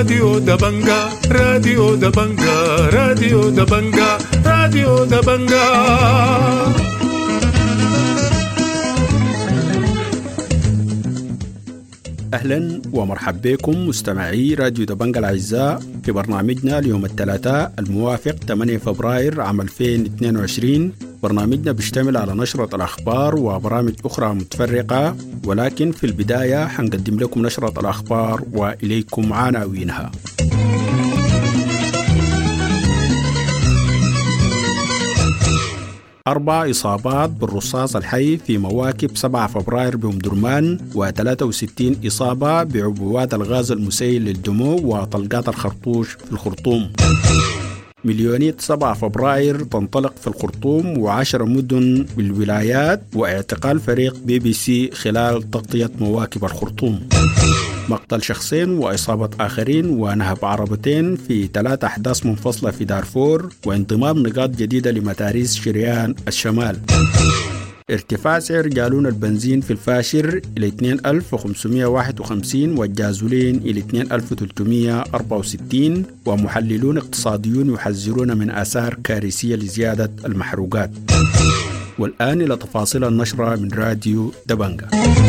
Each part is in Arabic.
راديو دبنجا راديو دبنجا راديو دبنجا راديو دبنجا. أهلا ومرحبا بكم مستمعي راديو دبنجا الأعزاء في برنامجنا اليوم الثلاثاء الموافق 8 فبراير عام 2022. برنامجنا بيشتمل على نشرة الأخبار وبرامج أخرى متفرقة، ولكن في البداية حنقدم لكم نشرة الأخبار وإليكم عناوينها. 4 إصابات بالرصاص الحي في مواكب 7 فبراير بأم درمان، و63 إصابة بعبوات الغاز المسيل للدموع وطلقات الخرطوش في الخرطوم. مليونية 7 فبراير تنطلق في الخرطوم و10 مدن بالولايات، واعتقال فريق BBC خلال تغطية مواكب الخرطوم. مقتل شخصين وإصابة آخرين ونهب عربتين في 3 أحداث منفصلة في دارفور، وانضمام نقاط جديدة لمتاريس شريان الشمال. ارتفاع سعر جالون البنزين في الفاشر إلى 2551 والجازولين إلى 2364، ومحللون اقتصاديون يحذرون من آثار كارثية لزيادة المحروقات. والآن إلى تفاصيل النشرة من راديو دبنجا.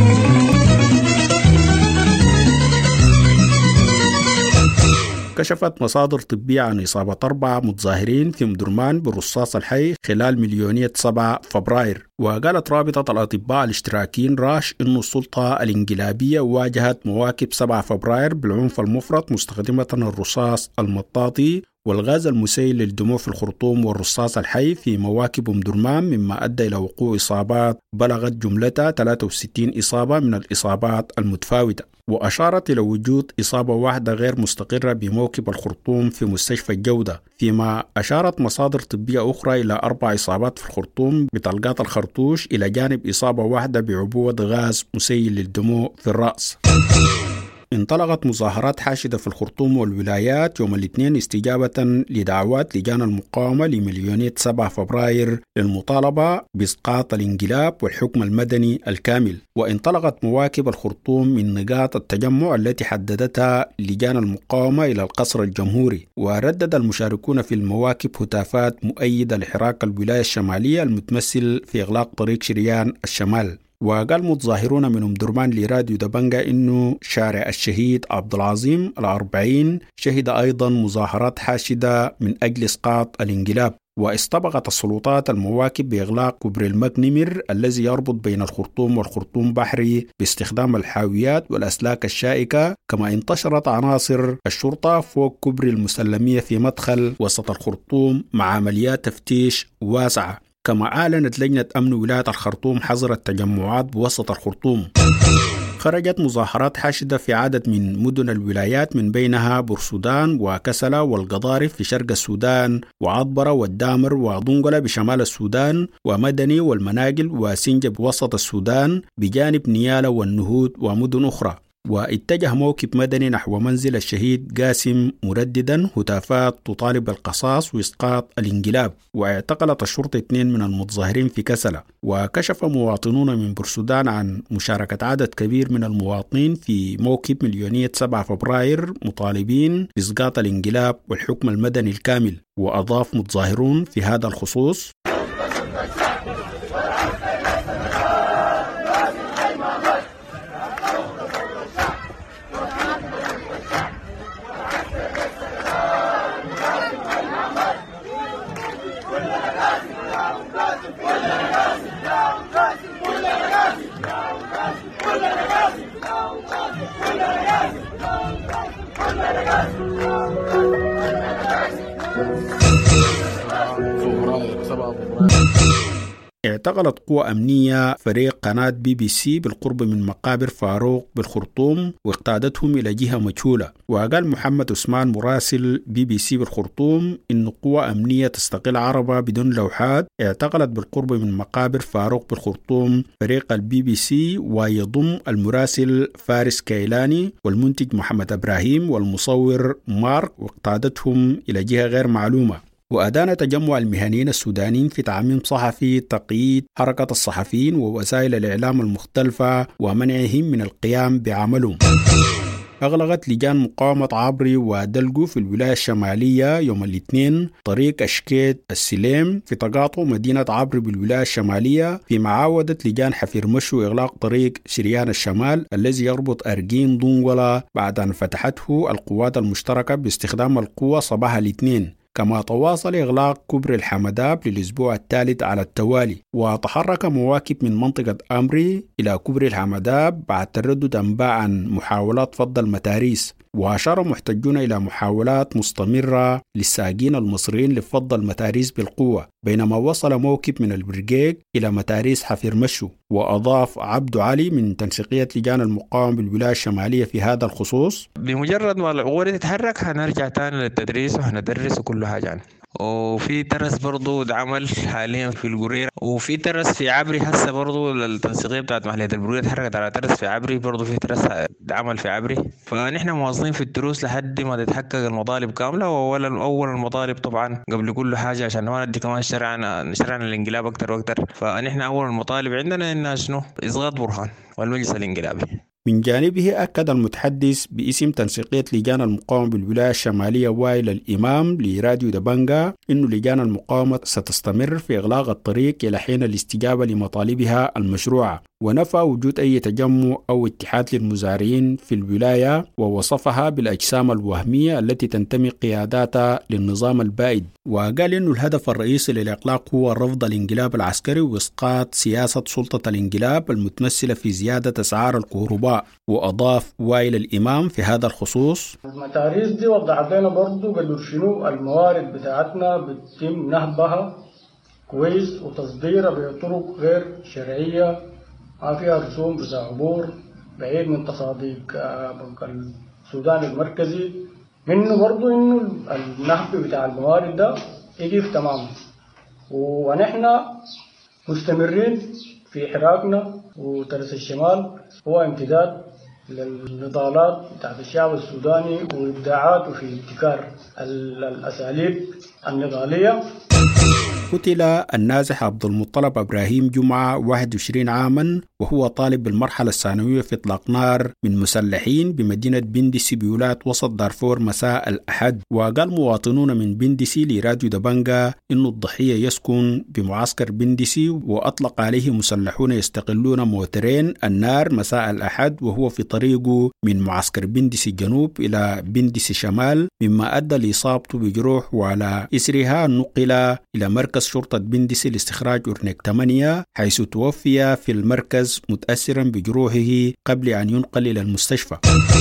كشفت مصادر طبية عن إصابة 4 متظاهرين في مدرمان بالرصاص الحي خلال مليونية 7 فبراير. وقالت رابطة الأطباء الاشتراكيين راش إن السلطة الانقلابية واجهت مواكب 7 فبراير بالعنف المفرط مستخدمة الرصاص المطاطي والغاز المسيل للدموع في الخرطوم والرصاص الحي في مواكب أم درمان، مما أدى إلى وقوع إصابات بلغت جملتها 63 إصابة من الإصابات المتفاوتة. وأشارت إلى وجود إصابة واحدة غير مستقرة بموكب الخرطوم في مستشفى الجودة، فيما أشارت مصادر طبية أخرى إلى 4 إصابات في الخرطوم بطلقات الخرطوش، إلى جانب إصابة واحدة بعبوة غاز مسيل للدموع في الرأس. انطلقت مظاهرات حاشدة في الخرطوم والولايات يوم الاثنين استجابة لدعوات لجان المقاومة لمليونية 7 فبراير للمطالبة بإسقاط الانقلاب والحكم المدني الكامل. وانطلقت مواكب الخرطوم من نقاط التجمع التي حددتها لجان المقاومة إلى القصر الجمهوري، وردد المشاركون في المواكب هتافات مؤيدة لحراك الولاية الشمالية المتمثل في إغلاق طريق شريان الشمال. وقال متظاهرون من أم درمان لراديو دبنجا إنه شارع الشهيد عبد العظيم 40 شهد أيضا مظاهرات حاشدة من أجل إسقاط الانقلاب. واستبقت السلطات المواكب بإغلاق كوبري المكنمر الذي يربط بين الخرطوم والخرطوم بحري باستخدام الحاويات والأسلاك الشائكة، كما انتشرت عناصر الشرطة فوق كوبري المسلمية في مدخل وسط الخرطوم مع عمليات تفتيش واسعة. كما أعلنت لجنة أمن ولاية الخرطوم حظر التجمعات بوسط الخرطوم. خرجت مظاهرات حاشدة في عدد من مدن الولايات، من بينها بورسودان وكسلة والقضارف في شرق السودان، وعطبرة والدامر ودنقلة بشمال السودان، ومدني والمناقل وسنجة بوسط السودان، بجانب نيالة والنهود ومدن أخرى. واتجه موكب مدني نحو منزل الشهيد قاسم مرددا هتافات تطالب بالقصاص وإسقاط الانقلاب. واعتقلت الشرطة 2 من المتظاهرين في كسلة. وكشف مواطنون من بورسودان عن مشاركة عدد كبير من المواطنين في موكب مليونية 7 فبراير مطالبين بإسقاط الانقلاب والحكم المدني الكامل. وأضاف متظاهرون في هذا الخصوص: اعتقلت قوى أمنية فريق قناة BBC بالقرب من مقابر فاروق بالخرطوم واقتادتهم إلى جهة مجهولة. وقال محمد عثمان مراسل BBC بالخرطوم إن قوى أمنية تستقل عربة بدون لوحات اعتقلت بالقرب من مقابر فاروق بالخرطوم فريق BBC، ويضم المراسل فارس كيلاني والمنتج محمد إبراهيم والمصور مارك، واقتادتهم إلى جهة غير معلومة. وأدان تجمع المهنيين السودانيين في تعميم صحفي تقييد حركة الصحفيين ووسائل الإعلام المختلفة ومنعهم من القيام بعملهم. أغلقت لجان مقاومة عبري ودلقو في الولاية الشمالية يوم الاثنين طريق أشكيت السليم في تقاطع مدينة عبري بالولاية الشمالية، في معاودة لجان حفير مشو إغلاق طريق شريان الشمال الذي يربط أرجين دونغولا بعد أن فتحته القوات المشتركة باستخدام القوة صباح الاثنين. كما تواصل إغلاق كوبري الحمداب للأسبوع الثالث على التوالي، وتحرك مواكب من منطقة أمري إلى كوبري الحمداب بعد تردد أنباء عن محاولات فض المتاريس. وأشار محتجون إلى محاولات مستمرة للساقين المصريين لفض المتاريس بالقوة، بينما وصل موكب من البرجيج إلى متاريس حفير مشو. وأضاف عبد علي من تنسيقية لجان المقاومة بالولاية الشمالية في هذا الخصوص: بمجرد ما العقود تتحرك هنرجع تاني للتدريس وهندرس وكل حاجة يعني. وفي ترس برضو اتعمل حاليا في القريرة، وفي ترس في عبري هسه برضو التنسيقية بتاعت محلية البرجيج اتحركت على ترس في عبري، برضو في ترس اتعمل في عبري. فنحن مواصلين في التروس لحد ما تتحقق المطالب كاملة. وأول المطالب طبعا قبل كل حاجة عشان ما ندي كمان شرعنا الانقلاب أكتر وأكتر، فنحن أول المطالب عندنا إنها شنو؟ إسقاط برهان والمجلس الانقلابي. من جانبه أكد المتحدث باسم تنسيقية لجان المقاومة بالولاية الشمالية وائل الإمام لراديو دبنجا إن لجان المقاومة ستستمر في إغلاق الطريق إلى حين الاستجابة لمطالبها المشروعة، ونفى وجود أي تجمع أو اتحاد للمزارعين في الولاية، ووصفها بالأجسام الوهمية التي تنتمي قياداتها للنظام البائد. وقال إنه الهدف الرئيسي للإغلاق هو رفض الانقلاب العسكري وإسقاط سياسة سلطة الانقلاب المتمثلة في زيادة أسعار الكهرباء. وأضاف وائل الإمام في هذا الخصوص: المتاريس دي وضحت لنا برضو قالوا شنو الموارد بتاعتنا بتتم نهبها كويس وتصديرها بطرق غير شرعية، ما فيها رسوم بتاع عبور بعيد من تصاديق السودان المركزي، منه برضو انه النهب بتاع الموارد ده يقف تماما. ونحن مستمرين في حراكنا، وترس الشمال هو امتداد للنضالات بتاعت الشعب السوداني وابداعاته في ابتكار الاساليب النضاليه. قتل النازح عبد المطلب إبراهيم جمعة 21 عاما وهو طالب بالمرحلة الثانوية في إطلاق نار من مسلحين بمدينة بندسي بولاية وسط دارفور مساء الأحد. وقال مواطنون من بندسي لراديو دبنجا إن الضحية يسكن بمعسكر بندسي، وأطلق عليه مسلحون يستقلون موترين النار مساء الأحد وهو في طريقه من معسكر بندسي الجنوب إلى بندسي شمال، مما أدى لإصابته بجروح، وعلى إثرها نقل إلى مركز شرطة بندسي لاستخراج أورنيك 8 حيث توفي في المركز متأثرا بجروحه قبل أن ينقل إلى المستشفى.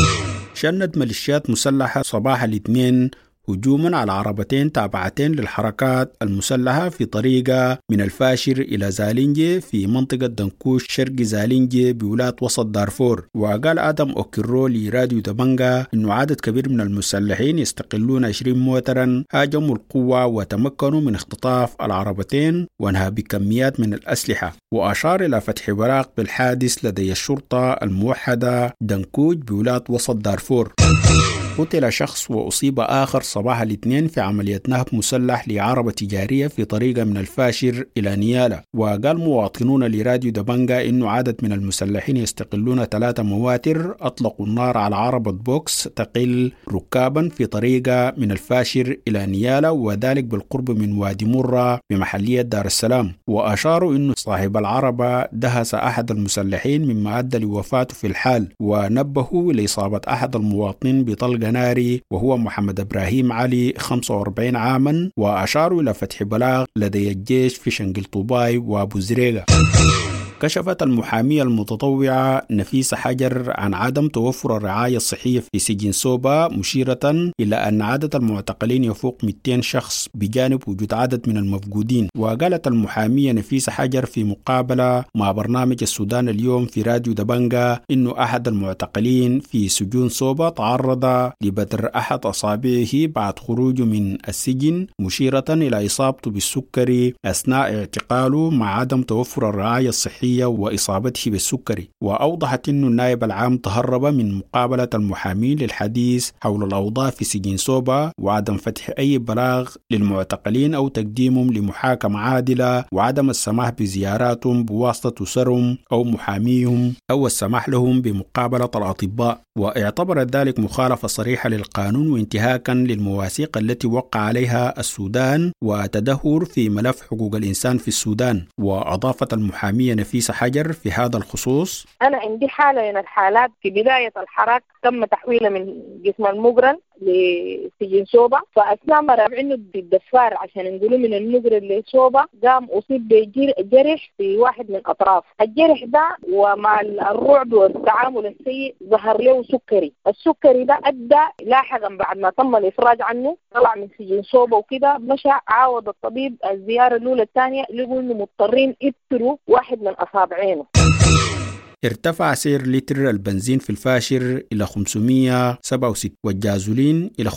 شنت ميليشيات مسلحة صباح الاثنين هجوما على عربتين تابعتين للحركات المسلحة في طريقة من الفاشر إلى زالينجي في منطقة دنكوش شرق زالينجي بولاية وسط دارفور. وقال آدم أوكيرو لراديو دبنجا إنه عدد كبير من المسلحين يستقلون 20 موترا هاجموا القوة وتمكنوا من اختطاف العربتين وانها بكميات من الأسلحة. وأشار إلى فتح براق بالحادث لدي الشرطة الموحدة دنكوش بولاية وسط دارفور. قتل شخص وأصيب آخر صباح الاثنين في عملية نهب مسلح لعربة تجارية في طريقة من الفاشر إلى نيالا. وقال مواطنون لراديو دبنجا إنه عدد من المسلحين يستقلون 3 مواتر أطلقوا النار على عربة بوكس تقل ركابا في طريقة من الفاشر إلى نيالا، وذلك بالقرب من وادي مرة بمحلية دار السلام. وأشاروا إنه صاحب العربة دهس أحد المسلحين مما أدى لوفاته في الحال، ونبهوا لإصابة أحد المواطنين بطلق ناري وهو محمد إبراهيم علي 45 عاما. وأشاروا إلى فتح بلاغ لدي الجيش في شنقل طوباي وأبو زريقة. كشفت المحامية المتطوعة نفيسة حجر عن عدم توفر الرعاية الصحية في سجن سوبا، مشيرة إلى أن عدد المعتقلين يفوق 200 شخص بجانب وجود عدد من المفقودين. وقالت المحامية نفيسة حجر في مقابلة مع برنامج السودان اليوم في راديو دبنجا إنه أحد المعتقلين في سجون سوبا تعرض لبتر أحد أصابعه بعد خروجه من السجن، مشيرة إلى إصابته بالسكري أثناء اعتقاله مع عدم توفر الرعاية الصحية الصحية وإصابته بالسكري. وأوضحت أن النائب العام تهرب من مقابلة المحامين للحديث حول الأوضاع في سجن سوبا وعدم فتح أي بلاغ للمعتقلين أو تقديمهم لمحاكمة عادلة وعدم السماح بزياراتهم بواسطة أسرهم أو محاميهم أو السماح لهم بمقابلة الأطباء. واعتبرت ذلك مخالفة صريحة للقانون وانتهاكا للمواثيق التي وقع عليها السودان وتدهور في ملف حقوق الإنسان في السودان. وأضافت المحامية نفيسة حجر في هذا الخصوص: أنا عندي حالة من الحالات في بداية الحراك تم تحويلها من قسم المقرن لسجن سوبا، فأثناء ما رافعينه بالدفار عشان نقوله من المقرن لسوبا قام أصيب بجرح في واحد من أطراف الجرح ده، ومع الرعب والتعامل السيء ظهر له سكري. السكري ده أدى لاحقا بعد ما تم الإفراج عنه طلع من سجن سوبا وكده مشى عاود الطبيب الزيارة الأولى الثانية لقوا إنه مضطرين يبتروا واحد من أصابعينه. ارتفع سعر لتر البنزين في الفاشر إلى 567 والجازولين إلى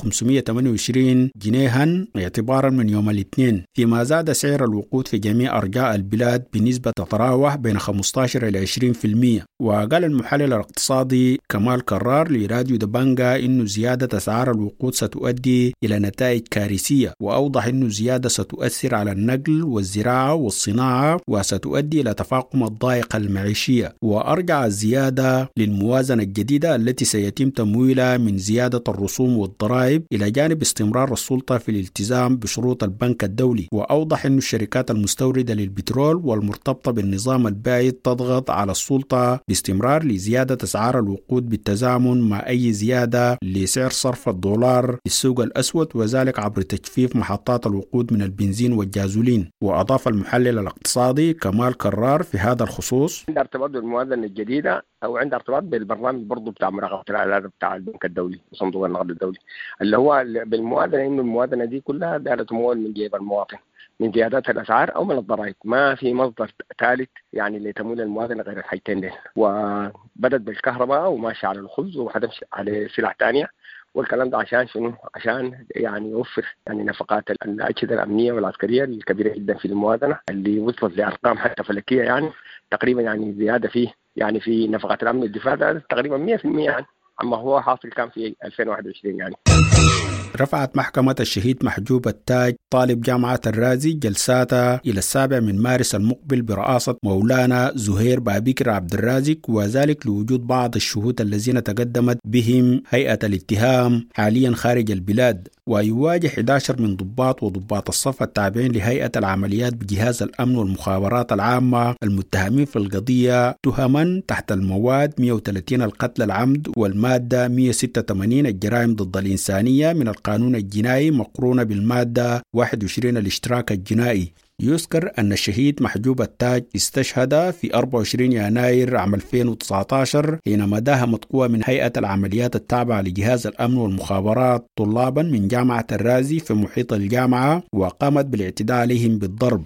528 جنيها اعتبارا من يوم الاثنين، فيما زاد سعر الوقود في جميع أرجاء البلاد بنسبة تتراوح بين 15 إلى 20%. وقال المحلل الاقتصادي كمال كرار لراديو دبنجا إنه زيادة أسعار الوقود ستؤدي إلى نتائج كارثية، وأوضح إنه زيادة ستؤثر على النقل والزراعة والصناعة وستؤدي إلى تفاقم الضائقة المعيشية. وأرجع الزيادة للموازنة الجديدة التي سيتم تمويلها من زيادة الرسوم والضرائب إلى جانب استمرار السلطة في الالتزام بشروط البنك الدولي. وأوضح أن الشركات المستوردة للبترول والمرتبطة بالنظام البائد تضغط على السلطة باستمرار لزيادة أسعار الوقود بالتزامن مع أي زيادة لسعر صرف الدولار في السوق الأسود، وذلك عبر تجفيف محطات الوقود من البنزين والجازولين. وأضاف المحلل الاقتصادي كمال كرار في هذا الخصوص: عند ارتباط بالموازنة الجديدة أو عند ارتباط بالبرنامج برضو بتاع مراقبة الإعلانات بتاع البنك الدولي وصندوق النقد الدولي اللي هو بالموازنة، إنه الموازنة دي كلها دائرة تمول من جيب المواطن من زيادات الأسعار أو من الضرائب، ما في مصدر ثالث يعني لتمويل الموازنة غير الحاجتين دي. وبدت بالكهرباء وماشي على الخبز وحتمشي على سلع تانية، والكلام ده عشان شنو؟ عشان يعني يوفر يعني نفقات الأجهزة الأمنية والعسكرية الكبيرة جدا في الموازنة اللي وصلت لأرقام حتى فلكية، يعني تقريبا يعني زيادة فيه يعني في نفقات الأمن والدفاع ده تقريبا 100% يعني عما هو حاصل كان في 2021 يعني. رفعت محكمة الشهيد محجوب التاج طالب جامعة الرازي جلساتها إلى 7 مارس المقبل برئاسة مولانا زهير بابكر عبد الرازق، وذلك لوجود بعض الشهود الذين تقدمت بهم هيئة الاتهام حاليا خارج البلاد. ويواجه 11 من ضباط وضباط الصف التابعين لهيئة العمليات بجهاز الأمن والمخابرات العامة المتهمين في القضية تهما تحت المواد 130 القتل العمد والمادة 186 الجرائم ضد الإنسانية من القانون الجنائي مقرونة بالمادة 21 الاشتراك الجنائي. يذكر أن الشهيد محجوب التاج استشهد في 24 يناير عام 2019 حينما داهمت قوى من هيئة العمليات التابعة لجهاز الأمن والمخابرات طلابا من جامعة الرازي في محيط الجامعة وقامت بالاعتداء عليهم بالضرب.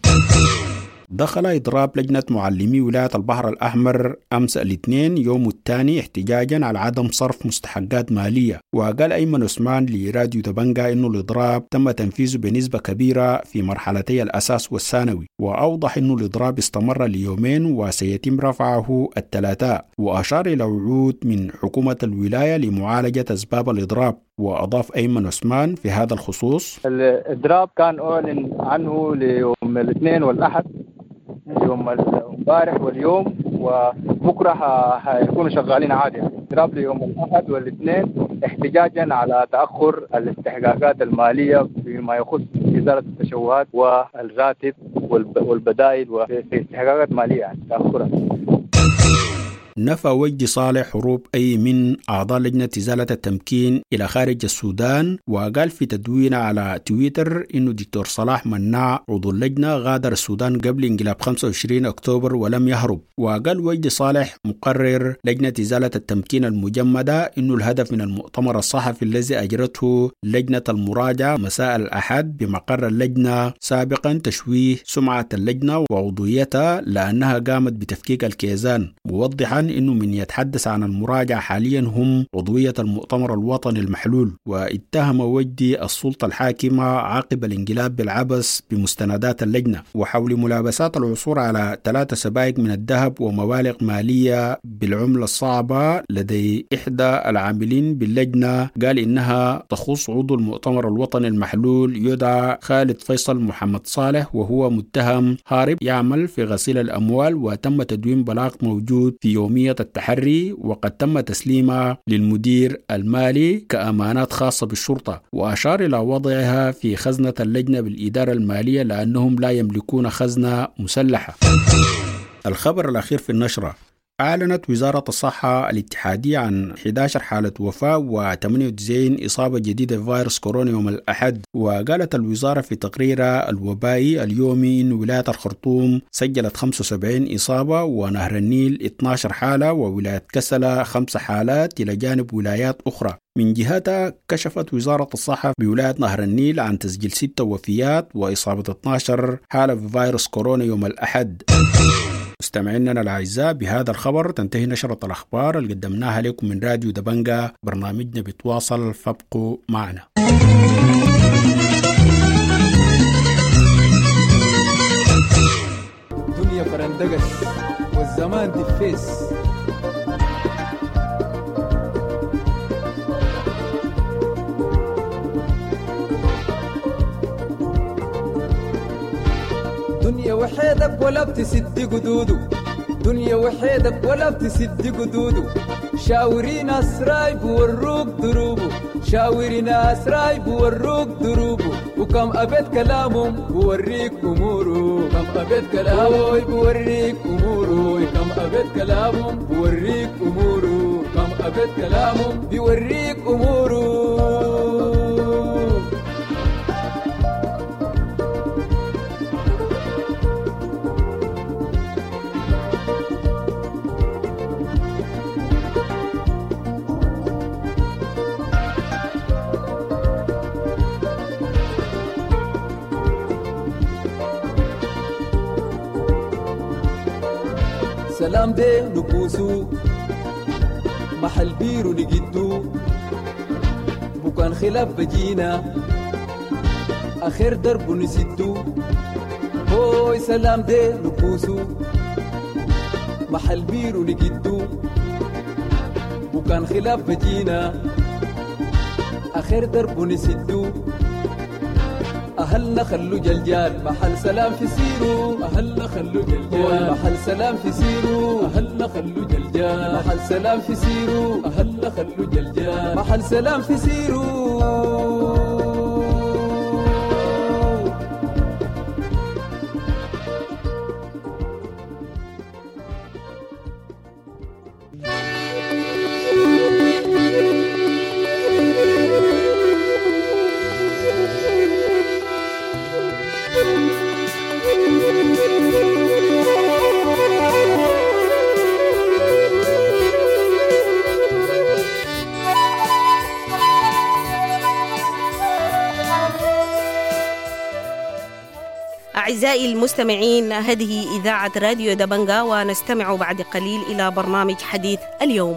دخل إضراب لجنة معلمي ولاية البحر الأحمر أمس الاثنين يوم الثاني احتجاجا على عدم صرف مستحقات مالية. وقال أيمن عثمان لراديو دبنجا إنه الإضراب تم تنفيذه بنسبة كبيرة في مرحلتي الأساس والثانوي، وأوضح إنه الإضراب استمر ليومين وسيتم رفعه الثلاثاء، وأشار إلى وعود من حكومة الولاية لمعالجة أسباب الإضراب. وأضاف أيمن عثمان في هذا الخصوص: الإضراب كان أعلن عنه ليوم الاثنين والأحد، يوم امبارح واليوم، وبكره هيكونوا شغالين عادي. اضراب ليوم الاحد والاثنين احتجاجا على تاخر الاستحقاقات الماليه فيما يخص اداره التشوهات والراتب والبدائل وفي استحقاقات ماليه يعني تاخرها. نفى وجدي صالح هروب أي من أعضاء لجنة إزالة التمكين إلى خارج السودان، وقال في تدوين على تويتر إنه دكتور صلاح مناع عضو اللجنة غادر السودان قبل انقلاب 25 أكتوبر ولم يهرب. وقال وجدي صالح مقرر لجنة إزالة التمكين المجمدة إنه الهدف من المؤتمر الصحفي الذي أجرته لجنة المراجعة مساء الأحد بمقر اللجنة سابقا تشويه سمعة اللجنة وعضويتها لأنها قامت بتفكيك الكيزان، موضحا أنه من يتحدث عن المراجعة حاليا هم عضوية المؤتمر الوطني المحلول، واتهم وجدي السلطة الحاكمة عقب الانقلاب بالعبث بمستندات اللجنة وحول ملابسات العثور على 3 سبائك من الذهب ومبالغ مالية بالعملة الصعبة لدي إحدى العاملين باللجنة. قال إنها تخص عضو المؤتمر الوطني المحلول يدعى خالد فيصل محمد صالح، وهو متهم هارب يعمل في غسيل الأموال، وتم تدوين بلاغ موجود في يومية التحري وقد تم تسليمها للمدير المالي كأمانات خاصة بالشرطة، وأشار إلى وضعها في خزنة اللجنة بالإدارة المالية لأنهم لا يملكون خزنة مسلحة. الخبر الأخير في النشرة: أعلنت وزارة الصحة الاتحادية عن 11 حالة وفاة و98 إصابة جديدة بفيروس كورونا يوم الأحد. وقالت الوزارة في تقريرها الوبائي اليومي أن ولاية الخرطوم سجلت 75 إصابة، ونهر النيل 12 حالة، وولاية كسلة 5 حالات إلى جانب ولايات أخرى. من جهتها كشفت وزارة الصحة بولاية نهر النيل عن تسجيل 6 وفيات وإصابة 12 حالة بفيروس كورونا يوم الأحد. مستمعينا الأعزاء، بهذا الخبر تنتهي نشرة الأخبار اللي قدمناها لكم من راديو دبنجا. برنامجنا بيتواصل، فابقوا معنا. دنيا فرندقت والزمان دفيس، دنيا وحيدك ولا بتسد قدودو، دنيا وحيدك ولا بتسد قدودو، شاوري ناس راي بوروك دروبو، شاوري ناس راي بوروك دروبو، وكم أبد كلامهم بوريك أمورو، كم أبد كلامهم بوريك أمورو، كم أبد كلامهم بوريك أمورو، كم أبد كلامهم بوريك أمورو. سلام دي نبوسو محل بيرو نجدو، بكان خلاف بجينا آخر درب نسدو. هوي سلام دي نبوسو محل بيرو نجدو، بكان خلاف بجينا آخر درب نسدو. أهلنا خلو جلجال محل سلام في سيرو، أهلنا خلو جلجال محل سلام في سيرو، أهلنا خلو جلجال محل سلام في سيرو، أهلنا خلو جلجال محل سلام في سيرو. أعزائي المستمعين، هذه إذاعة راديو دبنجا، ونستمع بعد قليل إلى برنامج حديث اليوم.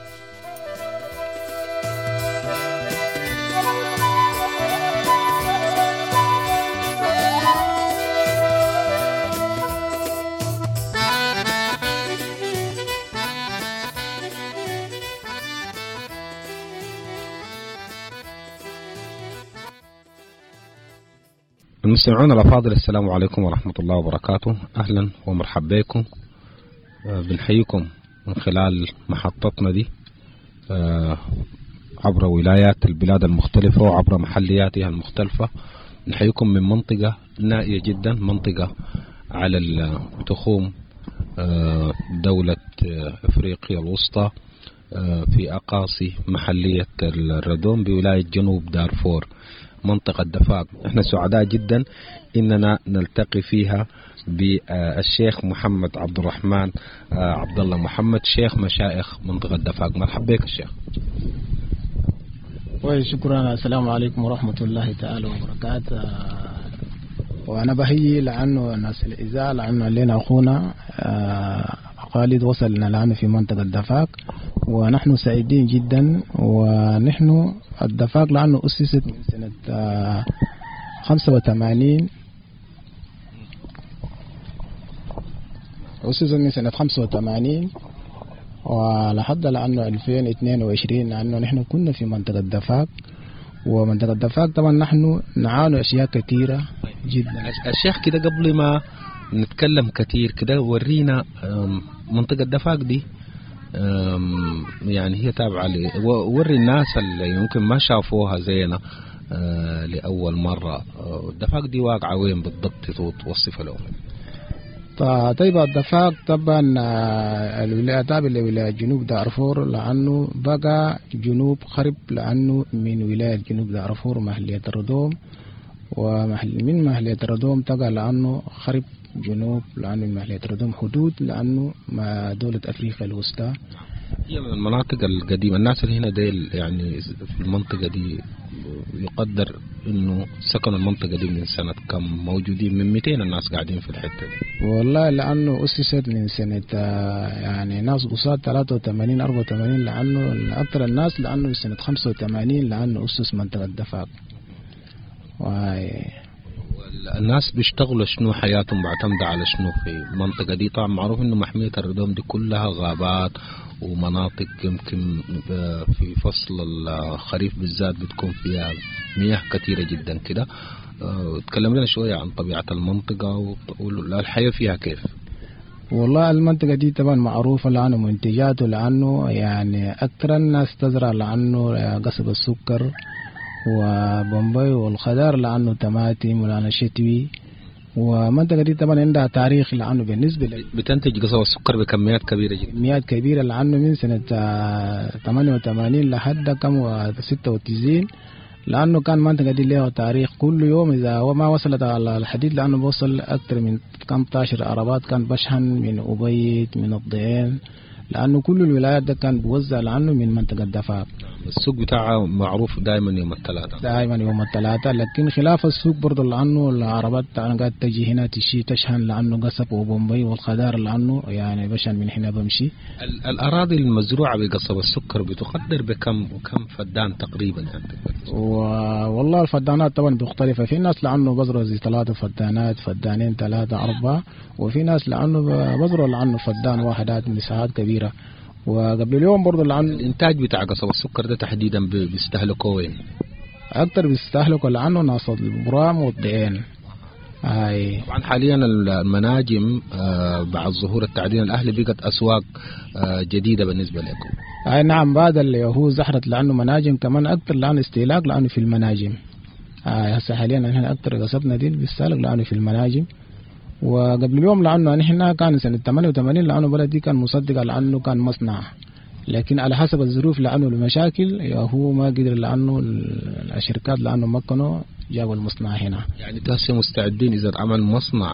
المستمعون الأفاضل، السلام عليكم ورحمة الله وبركاته. أهلا ومرحبا بكم. بنحييكم من خلال محطتنا دي عبر ولايات البلاد المختلفة وعبر محلياتها المختلفة. نحييكم من منطقة نائية جدا، منطقة على تخوم دولة أفريقيا الوسطى في أقاصي محلية الردوم بولاية جنوب دارفور، منطقة دفاق. احنا سعداء جدا اننا نلتقي فيها بالشيخ محمد عبد الرحمن عبد الله محمد، شيخ مشايخ منطقة دفاق. مرحبا بك الشيخ. وشكرا. السلام عليكم ورحمة الله تعالى وبركاته. وأنا بهي لأنه الناس الإذاعة، لأنه لنا أخونا خالد وصلنا الآن في منطقة دفاق، ونحن سعيدين جدا. ونحن الدفاق لأنه أسست من سنة 85، أسست من سنة 85 ولحد لأنه 2022 لأنه نحن كنا في منطقة دفاق. ومنطقة دفاق طبعا نحن نعاني أشياء كثيرة جدا. الشيخ كده قبل ما نتكلم كثير كده ورينا منطقة دفاق دي، يعني هي تابعة وري الناس اللي يمكن ما شافوها زينا لأول مرة. الدفاق دي واقعة وين بالضبط توصفها لهم؟ طيب الدفاق طبعا الولاية تابعة لولاية جنوب دارفور، لأنه بقى جنوب خرب لأنه من ولاية جنوب دارفور محلية الردوم، ومن محلية الردوم تقع لأنه خرب جنوب لأنه محلية الردوم حدود لأنه مع دولة أفريقيا الوسطى. هي من المناطق القديمة. الناس اللي هنا ديل يعني في المنطقة دي يقدر إنه سكنوا المنطقة دي من سنة كم؟ موجودين من 200 الناس قاعدين في الحتة دي. والله لأنه أسست من سنة يعني ناس قصاد 83 84 لأنه أكثر الناس لأنه سنة 85 لأنه أسس منطقة دفاق. الناس بيشتغلوا شنو؟ حياتهم بعتمدة على شنو في المنطقة دي؟ طبعا معروف إنه محمية الردوم دي كلها غابات ومناطق يمكن في فصل الخريف بالذات بتكون فيها مياه كثيرة جدا كده. تكلم لنا شوية عن طبيعة المنطقة والحياة فيها كيف؟ والله المنطقة دي طبعا معروفة لأنه منتجاته، لأنه يعني أكثر الناس تزرع لأنه قصب السكر وبومبي والخضار لأنه طماطم ولأنه شتوي. ومنطقة دي طبعا عندها تاريخ لأنه بالنسبة بتنتج قصب السكر بكميات كبيرة جدا. كميات كبيرة لأنه من سنة 88 لحد كم 96 لأنه كان منطقة دي لها تاريخ. كل يوم إذا ما وصلت على الحديد لأنه بوصل أكثر من 15 عربات كان بشحن من أبيض من الضيان، لأنه كل الولايات ده كان بوزع لأنه من منطقة دفاق. السوق بتاعه معروف دائما يوم الثلاثاء. دائما يوم الثلاثاء، لكن خلاف السوق برضو لأنه العربات قاعد تجي هنا تشحن لأنه قصب وبومبي والخضار لأنه يعني بشحن من هنا بمشي. الأراضي المزروعة بقصب السكر بتقدر بكم فدان تقريبا يعني؟ والله الفدانات طبعا مختلفة. في ناس لأنه بزروا زي 3 فدانات، فدانين 3 4، وفي ناس لأنه بزروا لأنه فدان واحدات مساحات كبيرة. وقبل اليوم برضو لأنه الإنتاج بتاع قصب السكر ده تحديدا بيستهلكوا وين؟ أكتر بيستهلكوا لأنه ناس البرام والدين. طبعا حاليا المناجم بعد ظهور التعدين الأهلي بقت أسواق جديدة بالنسبة لكم. نعم، بعد اللي هو زحرت لأنه مناجم كمان أكتر لأنه استهلاك لأنه في المناجم. هسه حاليا نحن أكتر قصبنا دي بيستهلك لأنه في المناجم. وقبل اليوم لأنه نحن كان سنة 88 لأنه بلدي كان مصدق لأنه كان مصنع، لكن على حسب الظروف لأنه المشاكل هو ما قدر لأنه الشركات لأنه مكنوا جابوا المصنع هنا. يعني تهسي مستعدين إذا عمل مصنع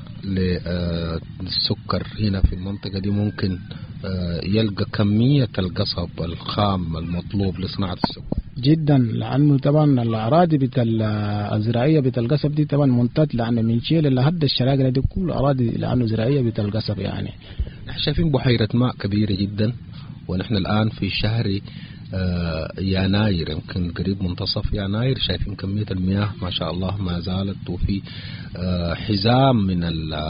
للسكر هنا في المنطقة دي ممكن يلقى كمية القصب الخام المطلوب لصناعة السكر جدا، لأنه طبعا الأراضي الزراعية القصب دي طبعا ممتد لأنه من شيل لحد الشراقة دي كل أراضي لأنه زراعية القصب. يعني نحن شايفين بحيرة ماء كبيرة جدا، ونحن الآن في شهر يناير يمكن قريب منتصف يناير، شايفين كمية المياه ما شاء الله ما زالت، وفي حزام من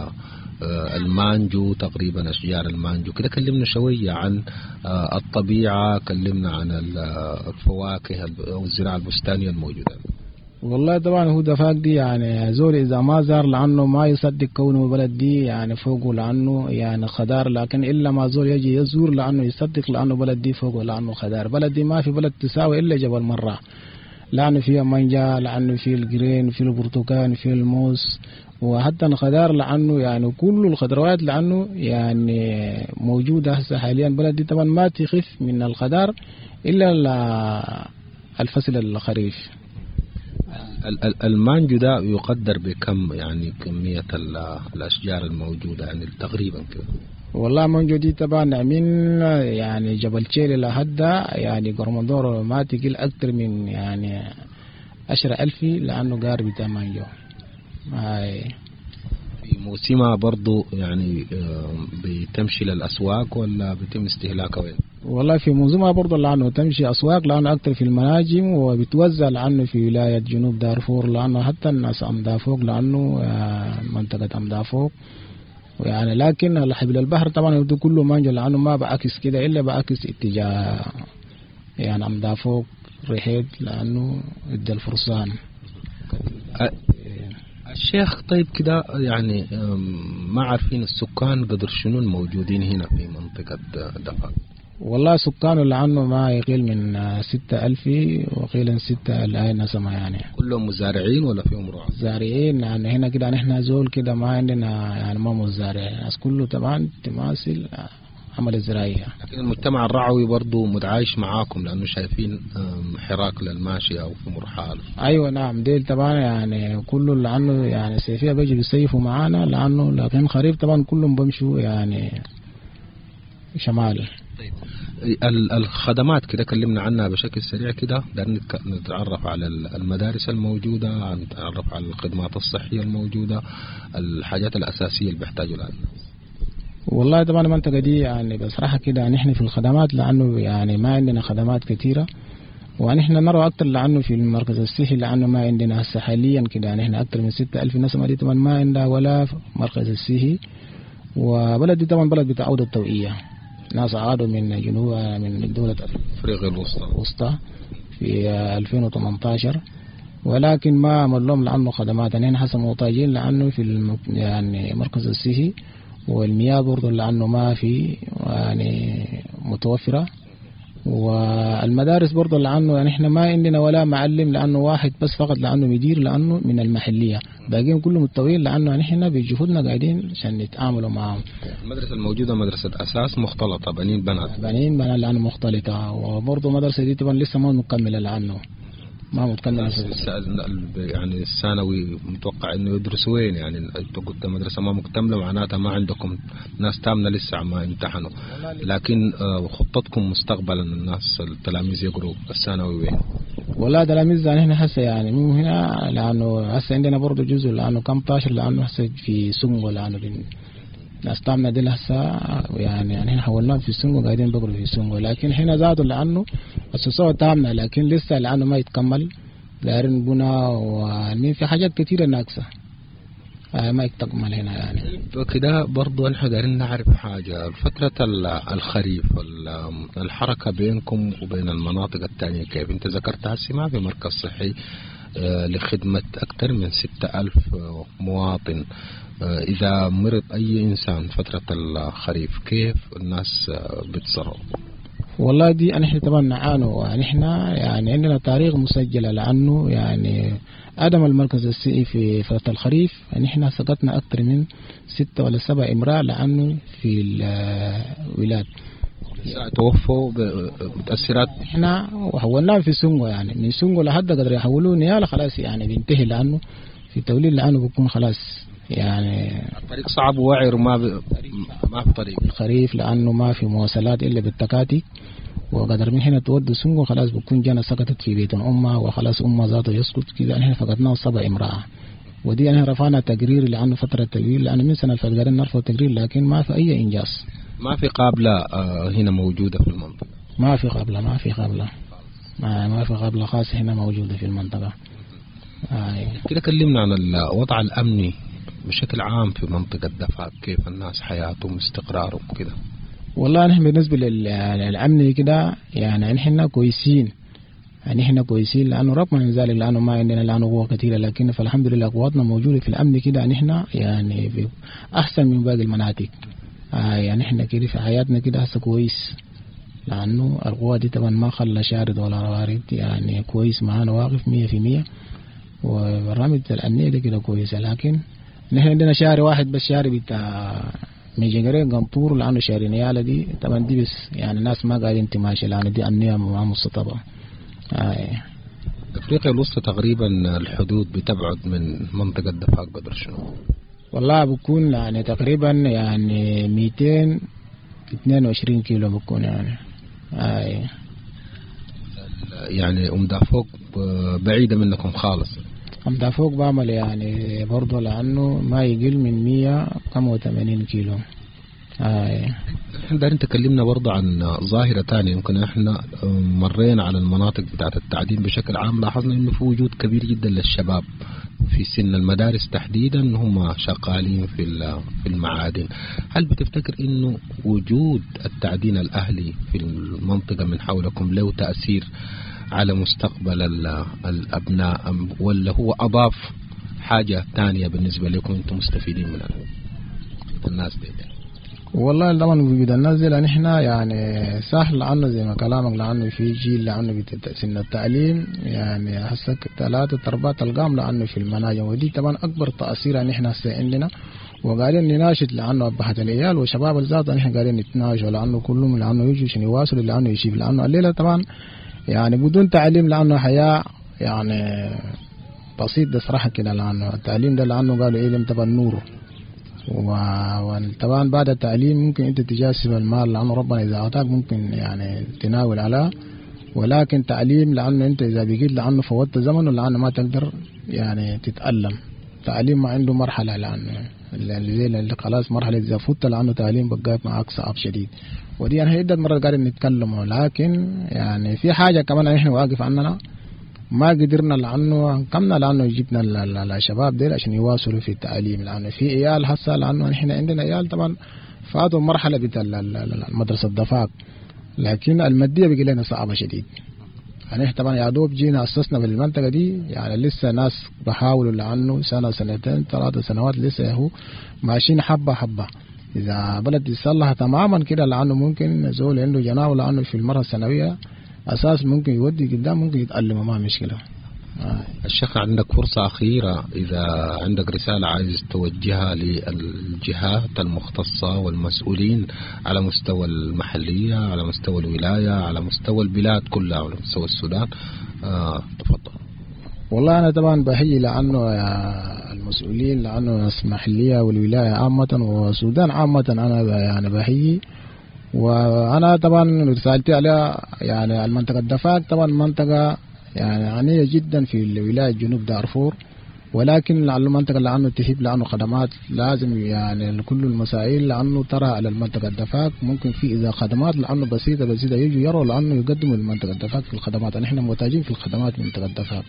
المانجو تقريبا أشجار المانجو كده. كلمنا شوية عن الطبيعة، كلمنا عن الفواكه أو الزراعة البستانية الموجودة. والله طبعا هو دفاق دي يعني زول إذا ما زار لأنه ما يصدق كونه بلد دي يعني فوقه لأنه يعني خضار، لكن إلا ما زول يجي يزور لأنه يصدق لأنه بلد دي فوقه لأنه خضار. بلد دي ما في بلد تساوي إلا جبل مرة، لأنه فيها مانجا، لأنه فيه الجرين، فيه البرتقال، فيه الموز، وحتى الخضار لأنه يعني كل الخضروات لأنه يعني موجودة هسه حاليا. بلد دي طبعا ما تخف من الخضار إلا الفصل الخريف. المانجو ده يقدر بكم يعني كمية الأشجار الموجودة يعني تقريبا كده؟ والله مانجو دي طبعا من يعني جبل تشيل لحد يعني قرمندور ما تقل أكتر من يعني 10,000 لأنه قارب بتاع مانجو. في موسمها برضو يعني بتمشي للأسواق ولا بيتم استهلاكها وين؟ والله في موسمها برضو لأنه تمشي أسواق، لأنه أكثر في المناجم، وبتوزع لأنه في ولاية جنوب دارفور، لأنه حتى الناس أمدافوق، لأنه منطقة أمدافوق يعني. لكن الحبل البحر طبعا يبدو كله مانجا، لأنه ما بعكس كده إلا بعكس اتجاه يعني أمدافوق رحيد، لأنه ادى الفرصان. الشيخ طيب كده يعني ما عارفين السكان قدر شنو الموجودين هنا في منطقة دفاق؟ والله سكانه لعنه ما يقل من 6000 وقيل 6 الآن نسمة يعني. كلهم مزارعين ولا فيهم رعاة؟ زارعين يعني. هنا كده نحن زول كده ما عندنا يعني ما مزارع، الناس كله طبعا تماثل عمل الزراعية. لكن المجتمع الرعوي برضو متعايش معاكم لأنه شايفين حراك للماشية أو في مرحال. أيوة نعم، ديل طبعا يعني كله لأنه يعني سيفية بيجي بيسيفوا معانا لأنه، لكن خريف طبعا كلهم بمشوا يعني شمال. طيب الخدمات كده كلمنا عنها بشكل سريع كده، نتعرف على المدارس الموجودة، نتعرف على الخدمات الصحية الموجودة، الحاجات الأساسية اللي بيحتاجوا لها الناس. والله طبعا المنطقة دي يعني بصراحة كده نحن في الخدمات لأنه يعني ما عندنا خدمات كثيرة، ونحن نرى أكثر لأنه في المركز الصحي لأنه ما عندنا هسه حاليا كده نحن أكثر من 6000 نسمة دي طبعا ما عندها ولا مركز الصحي. وبلد دي طبعا بلد بتعود التوعية، ناس عادوا من جنوب من دولة أفريقيا الوسطى في 2018، ولكن ما عمل لهم لأنه خدمات. نحن حسب محتاجين لأنه في يعني مركز الصحي، والمياه برضه لأنه ما في يعني متوفرة، والمدارس برضه لأنه يعني إحنا ما عندنا ولا معلم لأنه واحد بس فقط لأنه مدير لأنه من المحلية، باقيين كلهم الطويل لأنه نحن بجهودنا قاعدين عشان نتعاملوا معهم. المدرسة الموجودة مدرسة أساس مختلطة بنين بنات لأنه مختلطة، وبرضه مدرسة دي طبعا لسه ما مكملة لأنه ما متكمل يعني الثانوي متوقع انه يدرسوا وين يعني؟ انتوا قلت مدرسه ما مكتمله معناتها ما عندكم ناس تامنه لسه ما امتحنوا، لكن خطتكم مستقبلا الناس التلاميذ يقروا الثانوي وين؟ والله تلاميذ يعني هنا هسه يعني مو هنا لانه هسه عندنا برضه جزء لانه كم طاشر لانه هسه في سنغو لانه ناس تامنه دي هسه يعني احنا حولناهم في سنغو قاعدين بقروا في سنغو، لكن هنا زادوا لانه السوسه تامنه لكن لسه لانه ما يتكمل دايرين بنا ومين في حاجات كثيره ناقصه ما يتكمل هنا يعني. وكده برضو نحن دايرين نعرف حاجه، فتره الخريف الحركه بينكم وبين المناطق الثانيه كيف؟ انت ذكرت هسه ما في مركز صحي لخدمه اكثر من 6000 مواطن، إذا مرض أي إنسان فترة الخريف كيف الناس بتصرف؟ والله دي نحن طبعا نعانوا، نحن يعني عندنا تاريخ مسجل لأنه يعني عدم المركز الصحي في فترة الخريف نحن سقطنا أكثر من 6 ولا 7 امرأة لأنه في الولاد توفوا بمتأثرات. احنا وحولناهم في سنغو يعني من سنغو لحد قدر يحولوا نيالا خلاص يعني بينتهي لأنه في التوليد لأنه بيكون خلاص يعني الطريق صعب ووعر وما ما في طريق الخريف لأنه ما في مواصلات إلا بالتكاتك، وقدر من هنا تودوا سنغو خلاص بكون جانا سقطت في بيت أمها وخلاص أمها ذاته يسقط كذا. نحن فقدنا 7 امرأة، ودي نحن رفعنا تقرير لأنه فترة تقرير لأنه من سنة قاعدين نرفع تقرير لكن ما في أي إنجاز. ما في قابلة هنا موجودة في المنطقة؟ ما في قابلة ما في قابلة خاصة هنا موجودة في المنطقة. كده كلمنا عن الوضع الأمني بشكل عام في منطقة دفاق، كيف الناس حياتهم استقرارهم كده؟ والله نحن بالنسبة للأمن كده يعني نحن كويسين، يعني احنا كويسين لأنه رغم من ذلك لأنه ما عندنا لأنه قوة كثيرة، لكن فالحمد لله قواتنا موجودة في الأمن كده نحن يعني أحسن من باقي المناطق. يعني احنا كده في حياتنا كده هسه كويس لأنه القوة دي طبعا ما خلى شارد ولا روارد يعني كويس معانا واقف 100%، وبرامج الأمنية دي كده كويسة. لكن نحن عندنا شارع واحد بس شارع بتاع ميجنجرين قنطور لأنه شارع نيالة دي طبعا دي بس يعني الناس ما قاعدين تماشي لأنه دي أمنية ما مستطبة. أفريقيا الوسطى تقريبا الحدود بتبعد من منطقة دفاق قدر شنو؟ والله بكون يعني تقريبا يعني 222 كيلو بكون يعني. يعني دافوق بعيدة منكم خالص؟ أمتع فوق بعمل يعني برضو لأنه ما يقل من 180 كيلو. احنا دايرين تكلمنا برضه عن ظاهرة تانية. يمكن احنا مرينا على المناطق بتاعت التعدين بشكل عام، لاحظنا انه في وجود كبير جدا للشباب في سن المدارس تحديدا هم شغالين في المعادن. هل بتفتكر انه وجود التعدين الاهلي في المنطقة من حولكم له تأثير على مستقبل الابناء، ولا هو اضاف حاجة تانية بالنسبة لكم انتم مستفيدين من الناس دي؟ والله طبعا وجود الناس دي لان احنا يعني سهل لانه زي ما كلامك لانه في جيل لانه سن التعليم يعني هسه 3/4 تلقاهم لانه في المناجم، ودي طبعا اكبر تاثير ان احنا هسه عندنا وقاعدين نناشد لانه ابهات العيال وشباب الذات ان احنا قاعدين نتناشوا لانه كلهم لانه يجوا عشان يواصلوا لانه يشيب، لانه الليله طبعا يعني بدون تعليم لانه حياه يعني بسيط ده صراحه كده، لانه التعليم ده لانه قالوا ايه لم تبقى النور، وطبعا بعد التعليم ممكن انت تجاسب المال لانه ربنا اذا اعطاك ممكن يعني تناول عليه، ولكن تعليم لانه انت اذا بقيت لانه فوتت زمنه لانه ما تقدر يعني تتألم. تعليم ما عنده مرحله لانه اللي زي اللي خلاص مرحله اذا فوت لانه تعليم بقيت معك صعب شديد، ودي انا عده مرات قاعدين نتكلموا، لكن يعني في حاجه كمان احنا واقف عننا ما قدرنا لانه كمنا لانه جبنا الشباب ديل عشان يواصلوا في التعليم، لانه في عيال هسه لانه احنا عندنا عيال طبعا فاتوا المرحله بتاع المدرسه الدفاق، لكن الماديه بقي لنا صعبه شديد. يعني طبعا يا دوب جينا اسسنا في المنطقه دي يعني لسه ناس بحاولوا لانه سنه سنتين 3 سنوات لسه هو ماشيين حبه حبه. اذا بلد يصلح تماما كده لانه ممكن زول عنده جناوه لانه في المره الثانويه أساس ممكن يودي قدام ممكن يتألم ما مشكلة. الشيخ عندك فرصة أخيرة، إذا عندك رسالة عايز توجهها للجهات المختصة والمسؤولين على مستوى المحلية، على مستوى الولاية، على مستوى البلاد كلها، على مستوى السودان، تفضل. والله أنا طبعا بحيي لأنه المسؤولين لأنه الناس المحلية والولاية عامة والسودان عامة أنا يعني بحيي، وانا طبعا رسالتي على يعني المنطقه الدفاق طبعا منطقه يعني عنيه جدا في ولايه جنوب دارفور، ولكن لعل المنطقه لانه تهيب لانه خدمات لازم يعني كل المسائل لانه ترى على المنطقه الدفاق ممكن في اذا خدمات لانه بسيطه يجوا يروا لانه يقدموا المنطقه الدفاق في الخدمات. نحن محتاجين في الخدمات في منطقه الدفاق،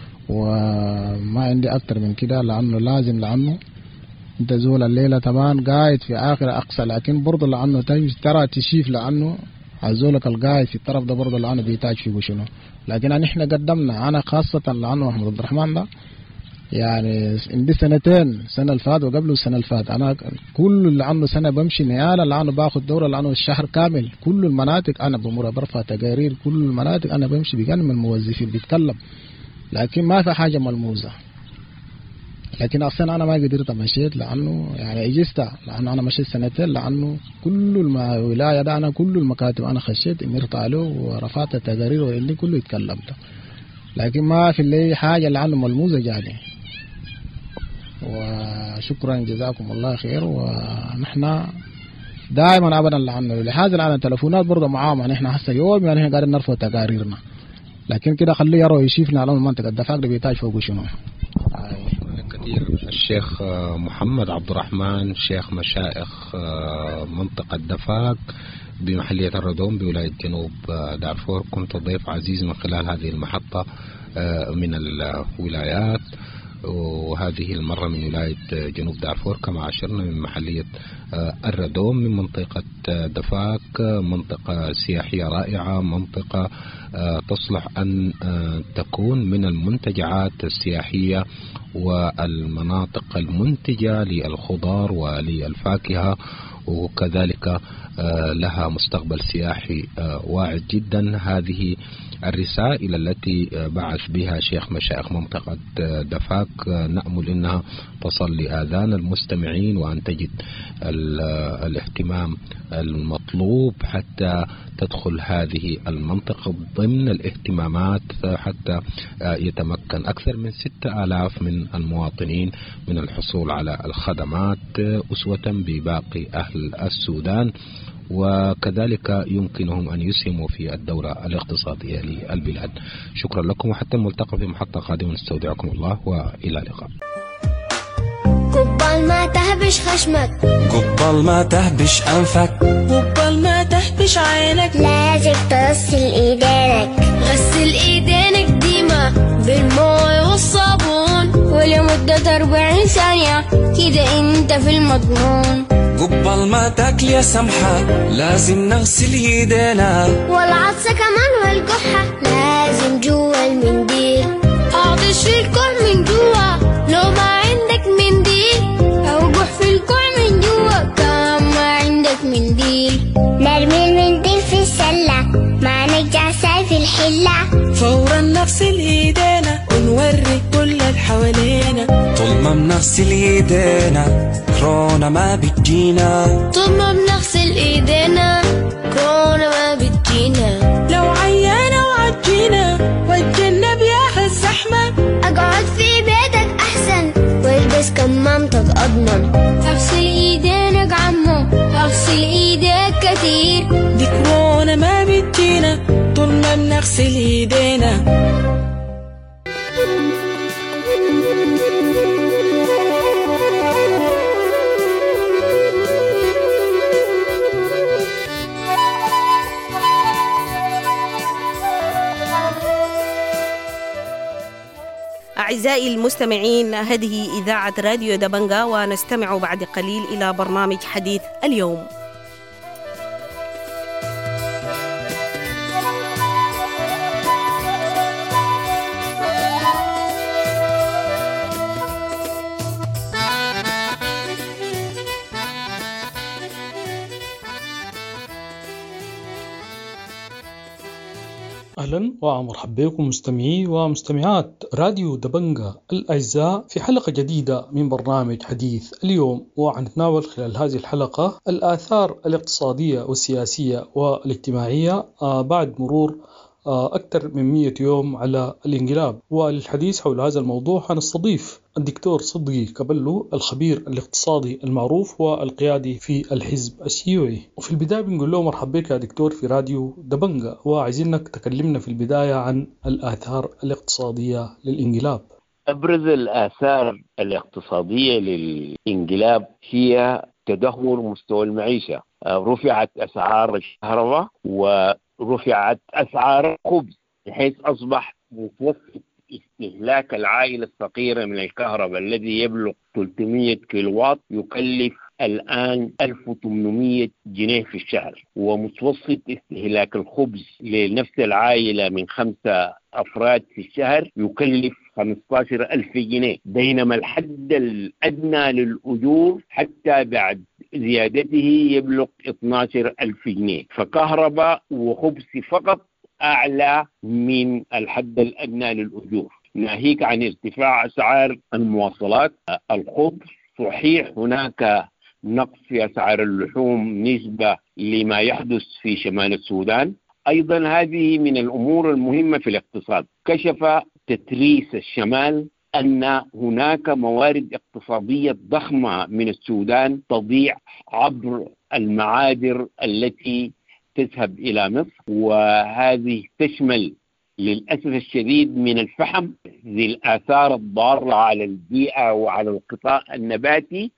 وما عندي اكتر من كده لانه لازم لانه انت زول الليلة طبعا قاعد في آخر أقصى، لكن برضه لأنه ترى تشيف لأنه عزولك القاعد في الطرف ده برضه لأنه بيحتاج فيه شنو، لكن نحن قدمنا أنا خاصة لأنه محمد عبد الرحمن ده يعني عندي 2 سنة الفات وقبله السنة الفات أنا كل اللي عنده سنة بمشي نيالة لأنه باخد دورة لأنه الشهر كامل كل المناطق أنا بمر برفع تقارير، كل المناطق أنا بمشي بكلم الموظفين بيتكلم، لكن ما في حاجة ملموسة. لكن اصلا انا ما قدرت مشيت لانه يعني اجست لانه انا مشيت 2 لانه كل الولايه ده انا كل المكاتب انا خشيت امرت له ورفعت التقارير واللي كله اتكلمت، لكن ما في اللي حاجه لانه ملموسه جاني. وشكرا جزاكم الله خير، ونحن دائما ابدا لانه لهذا الان التلفونات برضه معاهم يعني احنا هسه يوم يعني احنا قاعدين نرفع تقاريرنا، لكن كده خليه يروا يشوفنا على المنطقه الدفاق ده بيحتاج فوق شنو. الشيخ محمد عبد الرحمن شيخ مشائخ منطقة دفاق بمحلية الردوم بولاية جنوب دارفور، كنت ضيف عزيز من خلال هذه المحطة من الولايات، وهذه المرة من ولاية جنوب دارفور كما عشرنا من محلية الردوم من منطقة دفاق، منطقة سياحية رائعة، منطقة تصلح أن تكون من المنتجعات السياحية والمناطق المنتجة للخضار وللفاكهة، وكذلك لها مستقبل سياحي واعد جدا. هذه الرسائل التي بعث بها شيخ مشائخ منطقة دفاق نأمل أنها تصل لآذان المستمعين وأن تجد الاهتمام المطلوب حتى تدخل هذه المنطقة ضمن الاهتمامات، حتى يتمكن أكثر من 6000 من المواطنين من الحصول على الخدمات أسوة بباقي أهل السودان. وكذلك يمكنهم أن يسهموا في الدورة الاقتصادية للبلاد. شكرا لكم، وحتى الملتقى في محطة قادمة. نستودعكم الله وإلى اللقاء. قبل ما تهبش خشمك، قبل ما تهبش أنفك، قبل ما تهبش عينك، لازم تغسل ايدينك. غسل ايدينك ديما بالماء والصابون ولمدة 40 ثانية، كده انت في المضمون. قبل ما تاكل يا سمحة لازم نغسل ايدينا، والعطسة كمان والكحة لازم جوا المنديل. اعطش في الكح من جوا لو ما عندك منديل، او جح في الكح من جوا كان ما عندك منديل. نرمي المنديل في السلة ما نرجع في الحلة، فورا نغسل ايدينا ونوري كل اللي حوالينا. طول ما بنغسل ايدينا كورونا ما بتجينا، طول ما بنغسل ايدينا كورونا ما بتجينا. لو عيانة وعجينا واتجنب يا الزحمة، اقعد في بيتك احسن والبس كمامتك اضمن. اغسل ايدينك عمو، اغسل ايديك كتير، دي كورونا ما بتجينا طول ما بنغسل ايدينا. أعزائي المستمعين، هذه إذاعة راديو دبنجا، ونستمع بعد قليل إلى برنامج حديث اليوم. أهلا ومرحبا بكم مستمعي ومستمعات راديو دبنجا الأعزاء في حلقة جديدة من برنامج حديث اليوم، وعنتناول خلال هذه الحلقة الآثار الاقتصادية والسياسية والاجتماعية بعد مرور أكثر من 100 يوم على الانقلاب. وللحديث حول هذا الموضوع هنستضيف الدكتور صدقي كبلو، الخبير الاقتصادي المعروف والقيادي في الحزب الشيوعي. وفي البداية بنقول له مرحبا بك يا دكتور في راديو دبنجا، وعايزينك تكلمنا في البداية عن الآثار الاقتصادية للانقلاب. أبرز الآثار الاقتصادية للانقلاب هي تدهور مستوى المعيشة. رفعت أسعار الكهرباء ورفعت أسعار الخبز، بحيث أصبح متوسط استهلاك العائلة الصغيرة من الكهرباء الذي يبلغ 300 كيلووات يكلف الآن 1800 جنيه في الشهر، ومتوسط استهلاك الخبز لنفس العائلة من 5 أفراد في الشهر يكلف 15,000 جنيه، بينما الحد الأدنى للأجور حتى بعد زيادته يبلغ 12,000 جنيه. فكهرباء وخبز فقط أعلى من الحد الأدنى للأجور، ناهيك عن ارتفاع أسعار المواصلات. الخبز صحيح هناك نقص في أسعار اللحوم نسبة لما يحدث في شمال السودان، أيضا هذه من الأمور المهمة في الاقتصاد. كشف تتريس الشمال أن هناك موارد اقتصادية ضخمة من السودان تضيع عبر المعابر التي تذهب إلى مصر، وهذه تشمل للأسف الشديد من الفحم ذي الآثار الضارة على البيئة وعلى القطاع النباتي،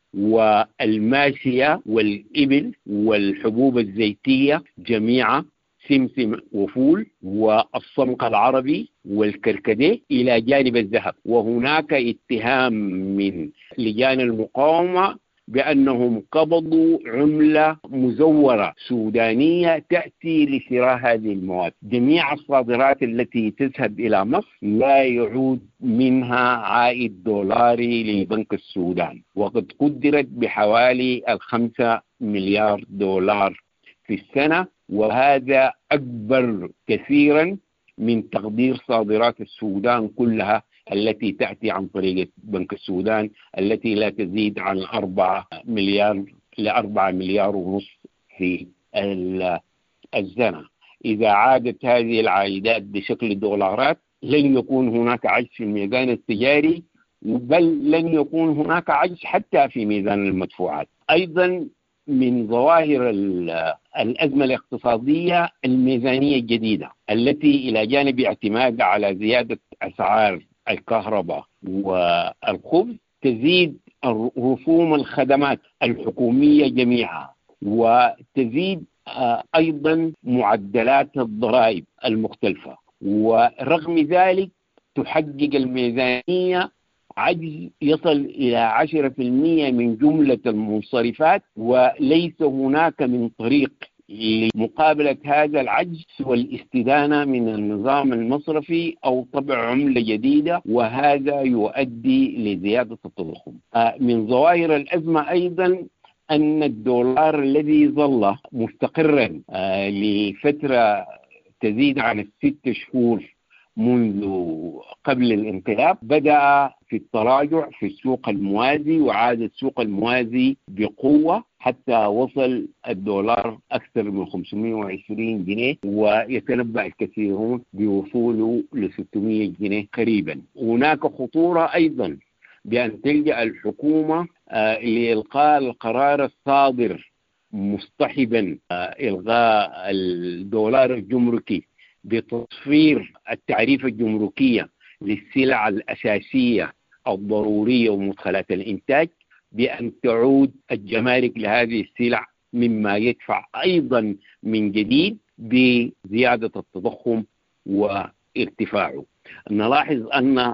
والماشية والإبل والحبوب الزيتية جميعا، سمسم وفول والصمغ العربي والكركديه، إلى جانب الذهب. وهناك اتهام من لجان المقاومة بأنهم قبضوا عملة مزورة سودانية تأتي لشراء هذه المواد. جميع الصادرات التي تذهب إلى مصر لا يعود منها عائد دولاري لبنك السودان، وقد قدرت بحوالي 5 مليار دولار في السنة، وهذا أكبر كثيرا من تقدير صادرات السودان كلها التي تأتي عن طريق بنك السودان، التي لا تزيد عن 4 مليار إلى 4 مليار ونصف في السنة. إذا عادت هذه العائدات بشكل دولارات لن يكون هناك عجز في الميزان التجاري، بل لن يكون هناك عجز حتى في ميزان المدفوعات. أيضا من ظواهر الأزمة الاقتصادية الميزانية الجديدة التي إلى جانب اعتمادها على زيادة أسعار الكهرباء والخبز تزيد رسوم الخدمات الحكومية جميعها، وتزيد أيضا معدلات الضرائب المختلفة. ورغم ذلك تحقق الميزانية عجز يصل إلى 10% من جملة المنصرفات، وليس هناك من طريق لمقابلة هذا العجز والاستدانة من النظام المصرفي أو طبع عملة جديدة، وهذا يؤدي لزيادة التضخم. من ظواهر الأزمة أيضا أن الدولار الذي ظل مستقرا لفترة تزيد عن 6 شهور منذ قبل الانقلاب بدأ في التراجع في السوق الموازي، وعاد السوق الموازي بقوة حتى وصل الدولار أكثر من 520 جنيه، ويتنبأ الكثيرون بوصوله ل 600 جنيه قريبا. هناك خطورة أيضا بأن تلجأ الحكومة لإلقاء القرار الصادر مصطحبا إلغاء الدولار الجمركي بتصفير التعريفة الجمركية للسلع الأساسية الضرورية ومدخلات الإنتاج، بأن تعود الجمارك لهذه السلع، مما يدفع أيضا من جديد بزيادة التضخم وارتفاعه. نلاحظ أن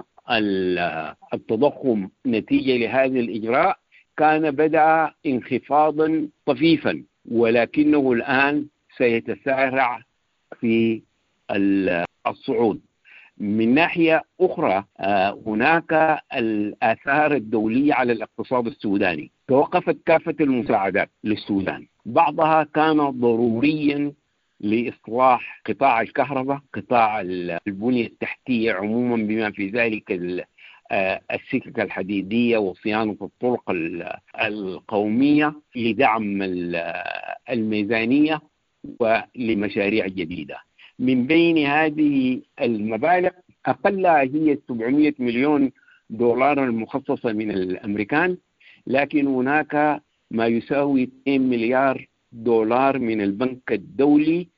التضخم نتيجة لهذا الإجراء كان بدأ انخفاضا طفيفا، ولكنه الآن سيتسارع في الصعود. من ناحية أخرى هناك الآثار الدولية على الاقتصاد السوداني. توقفت كافة المساعدات للسودان، بعضها كان ضروريا لإصلاح قطاع الكهرباء، قطاع البنية التحتية عموما بما في ذلك السكك الحديدية وصيانة الطرق القومية، لدعم الميزانية ولمشاريع جديدة. من بين هذه المبالغ أقلها هي 700 مليون دولار المخصصة من الأمريكان، لكن هناك ما يساوي 2 مليار دولار من البنك الدولي،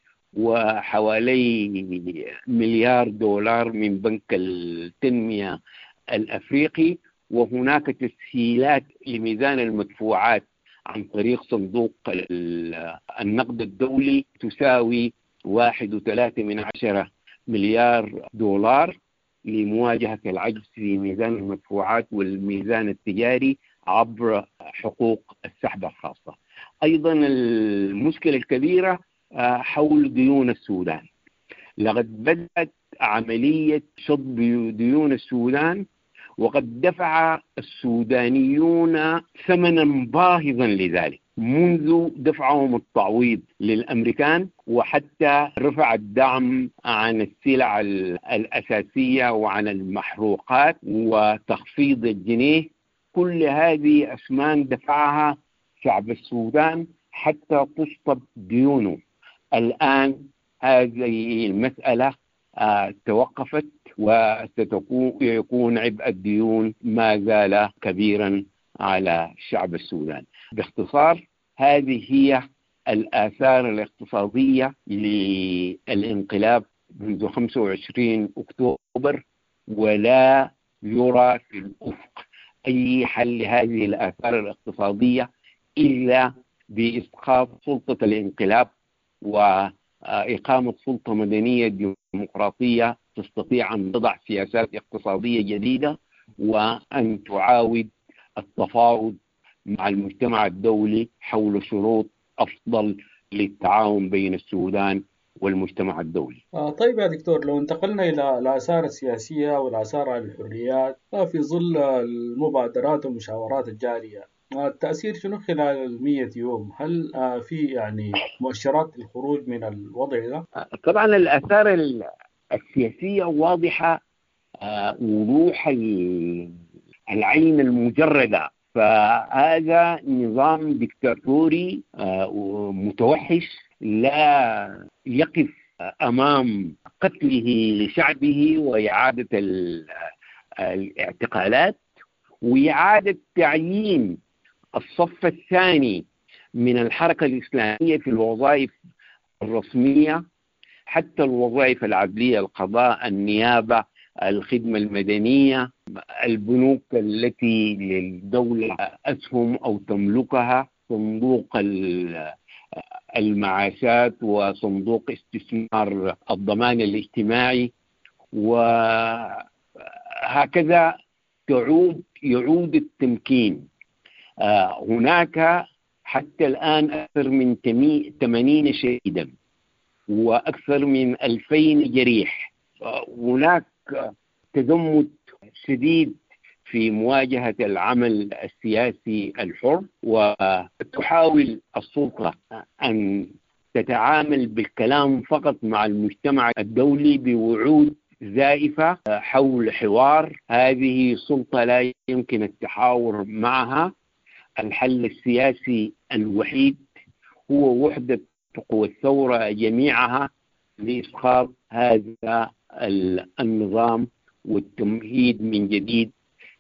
وحوالي 1 مليار دولار من بنك التنمية الأفريقي، وهناك تسهيلات لميزان المدفوعات عن طريق صندوق النقد الدولي تساوي 1.3 مليار دولار لمواجهة العجز في ميزان المدفوعات والميزان التجاري عبر حقوق السحب الخاصة. أيضا المشكلة الكبيرة حول ديون السودان. لقد بدأت عملية شطب ديون السودان، وقد دفع السودانيون ثمنا باهظا لذلك، منذ دفعهم التعويض للأمريكان وحتى رفع الدعم عن السلع الأساسية وعن المحروقات وتخفيض الجنيه. كل هذه أثمان دفعها شعب السودان حتى تشطب ديونه. الآن هذه المسألة توقفت، وسيكون عبء الديون ما زال كبيرا على شعب السودان. باختصار هذه هي الآثار الاقتصادية للانقلاب منذ 25 أكتوبر، ولا يرى في الأفق أي حل لهذه الآثار الاقتصادية إلا بإسقاط سلطة الانقلاب وإقامة سلطة مدنية ديمقراطية تستطيع أن تضع سياسات اقتصادية جديدة، وأن تعاود التفاوض مع المجتمع الدولي حول شروط أفضل للتعاون بين السودان والمجتمع الدولي. طيب يا دكتور، لو انتقلنا إلى الآثار السياسية والآثار على الحريات في ظل المبادرات والمشاورات الجارية، التأثير شنو خلال 100 يوم؟ هل في يعني مؤشرات للخروج من الوضع ده؟ طبعا الآثار السياسية واضحة وضوح العين المجردة. فهذا نظام ديكتاتوري متوحش لا يقف أمام قتله لشعبه وإعادة الاعتقالات وإعادة تعيين الصف الثاني من الحركة الإسلامية في الوظائف الرسمية حتى الوظائف العدلية، القضاء، النيابة، الخدمة المدنية، البنوك التي للدولة أسهم أو تملكها، صندوق المعاشات وصندوق استثمار الضمان الاجتماعي، وهكذا يعود التمكين. هناك حتى الآن أكثر من 80 شهيدا وأكثر من 2000 جريح. هناك تزمت شديد في مواجهة العمل السياسي الحر، وتحاول السلطة أن تتعامل بالكلام فقط مع المجتمع الدولي بوعود زائفة حول حوار. هذه سلطة لا يمكن التحاور معها. الحل السياسي الوحيد هو وحدة قوى الثورة جميعها لإسقاط هذا النظام والتمهيد من جديد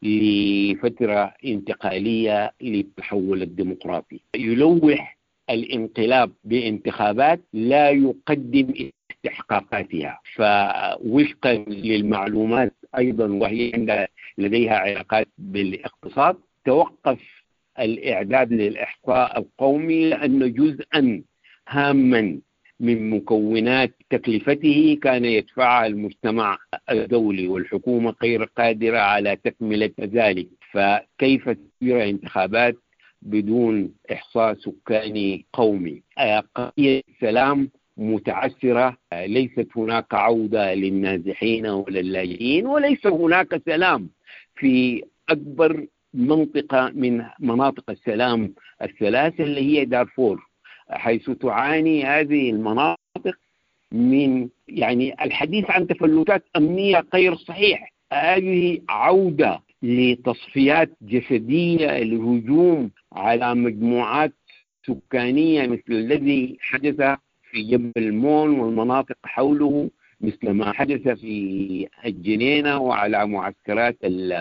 لفترة انتقالية للتحول الديمقراطي. يلوح الانقلاب بانتخابات لا يقدم استحقاقاتها، فوفقا للمعلومات أيضا وهي لديها علاقات بالاقتصاد، توقف الإعداد للإحصاء القومي لأن جزءا هاما من مكونات تكلفته كان يدفعها المجتمع الدولي، والحكومة غير قادرة على تكملة ذلك. فكيف تدير انتخابات بدون إحصاء سكاني قومي؟ قضية السلام متعثرة، ليست هناك عودة للنازحين ولا اللاجئين، وليس هناك سلام في أكبر منطقة من مناطق السلام الثلاثة اللي هي دارفور، حيث تعاني هذه المناطق من الحديث عن تفلتات أمنية غير صحيح. هذه عودة لتصفيات جسدية، لهجوم على مجموعات سكانية مثل الذي حدث في جبل المون والمناطق حوله، مثل ما حدث في الجنينة وعلى معسكرات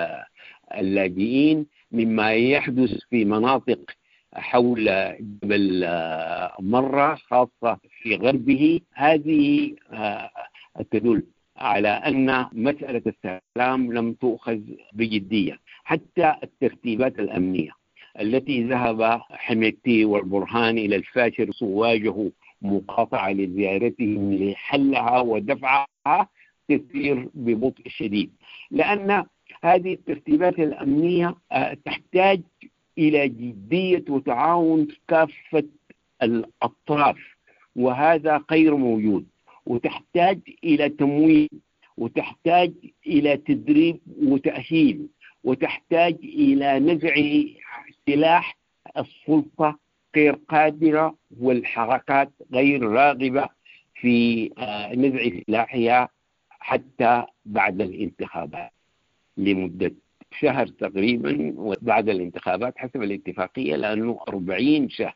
اللاجئين، مما يحدث في مناطق حول جبل مرة خاصة في غربه. هذه تدل على أن مسألة السلام لم تؤخذ بجدية. حتى الترتيبات الأمنية التي ذهب حميدتي والبرهان إلى الفاشر وواجهوا مقاطعة لزيارتهم لحلها ودفعها تسير ببطء شديد، لأن هذه الترتيبات الأمنية تحتاج إلى جدية وتعاون كافة الأطراف، وهذا غير موجود، وتحتاج إلى تمويل، وتحتاج إلى تدريب وتأهيل، وتحتاج إلى نزع سلاح السلطة غير قادرة والحركات غير راغبة في نزع سلاحها حتى بعد الانتخابات لمدة شهر تقريبا، وبعد الانتخابات حسب الاتفاقية لأنه 40 شهر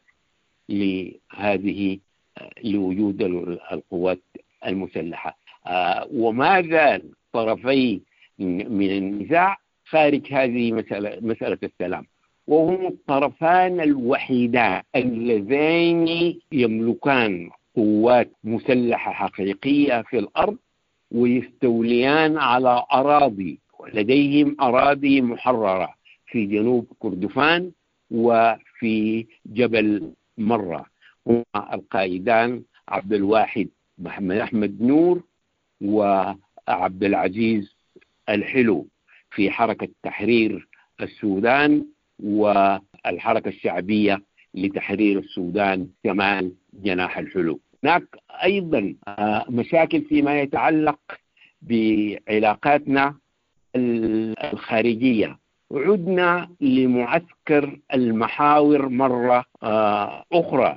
لوجود القوات المسلحة. وما زال طرفي من النزاع خارج هذه مسألة السلام، وهم الطرفان الوحيدان اللذين يملكان قوات مسلحة حقيقية في الأرض ويستوليان على أراضي، لديهم أراضي محررة في جنوب كردفان وفي جبل مرة. هما القائدان عبد الواحد محمد أحمد نور وعبد العزيز الحلو في حركة تحرير السودان والحركة الشعبية لتحرير السودان كمال جناح الحلو. هناك أيضا مشاكل فيما يتعلق بعلاقاتنا الخارجية. عدنا لمعسكر المحاور مرة أخرى،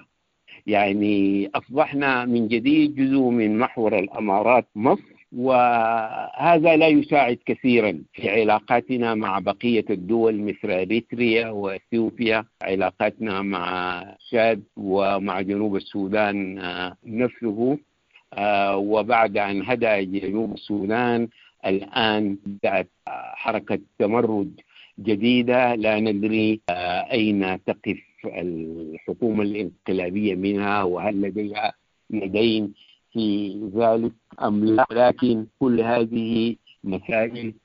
أصبحنا من جديد جزء من محور الأمارات مصر، وهذا لا يساعد كثيرا في علاقاتنا مع بقية الدول مثل إريتريا وإثيوبيا، علاقاتنا مع تشاد ومع جنوب السودان نفسه. وبعد أن هدأ جنوب السودان الآن بدأت حركة تمرد جديدة لا ندري أين تقف الحكومة الانقلابية منها، وهل لديها يدين في ذلك أم لا، لكن كل هذه مسائل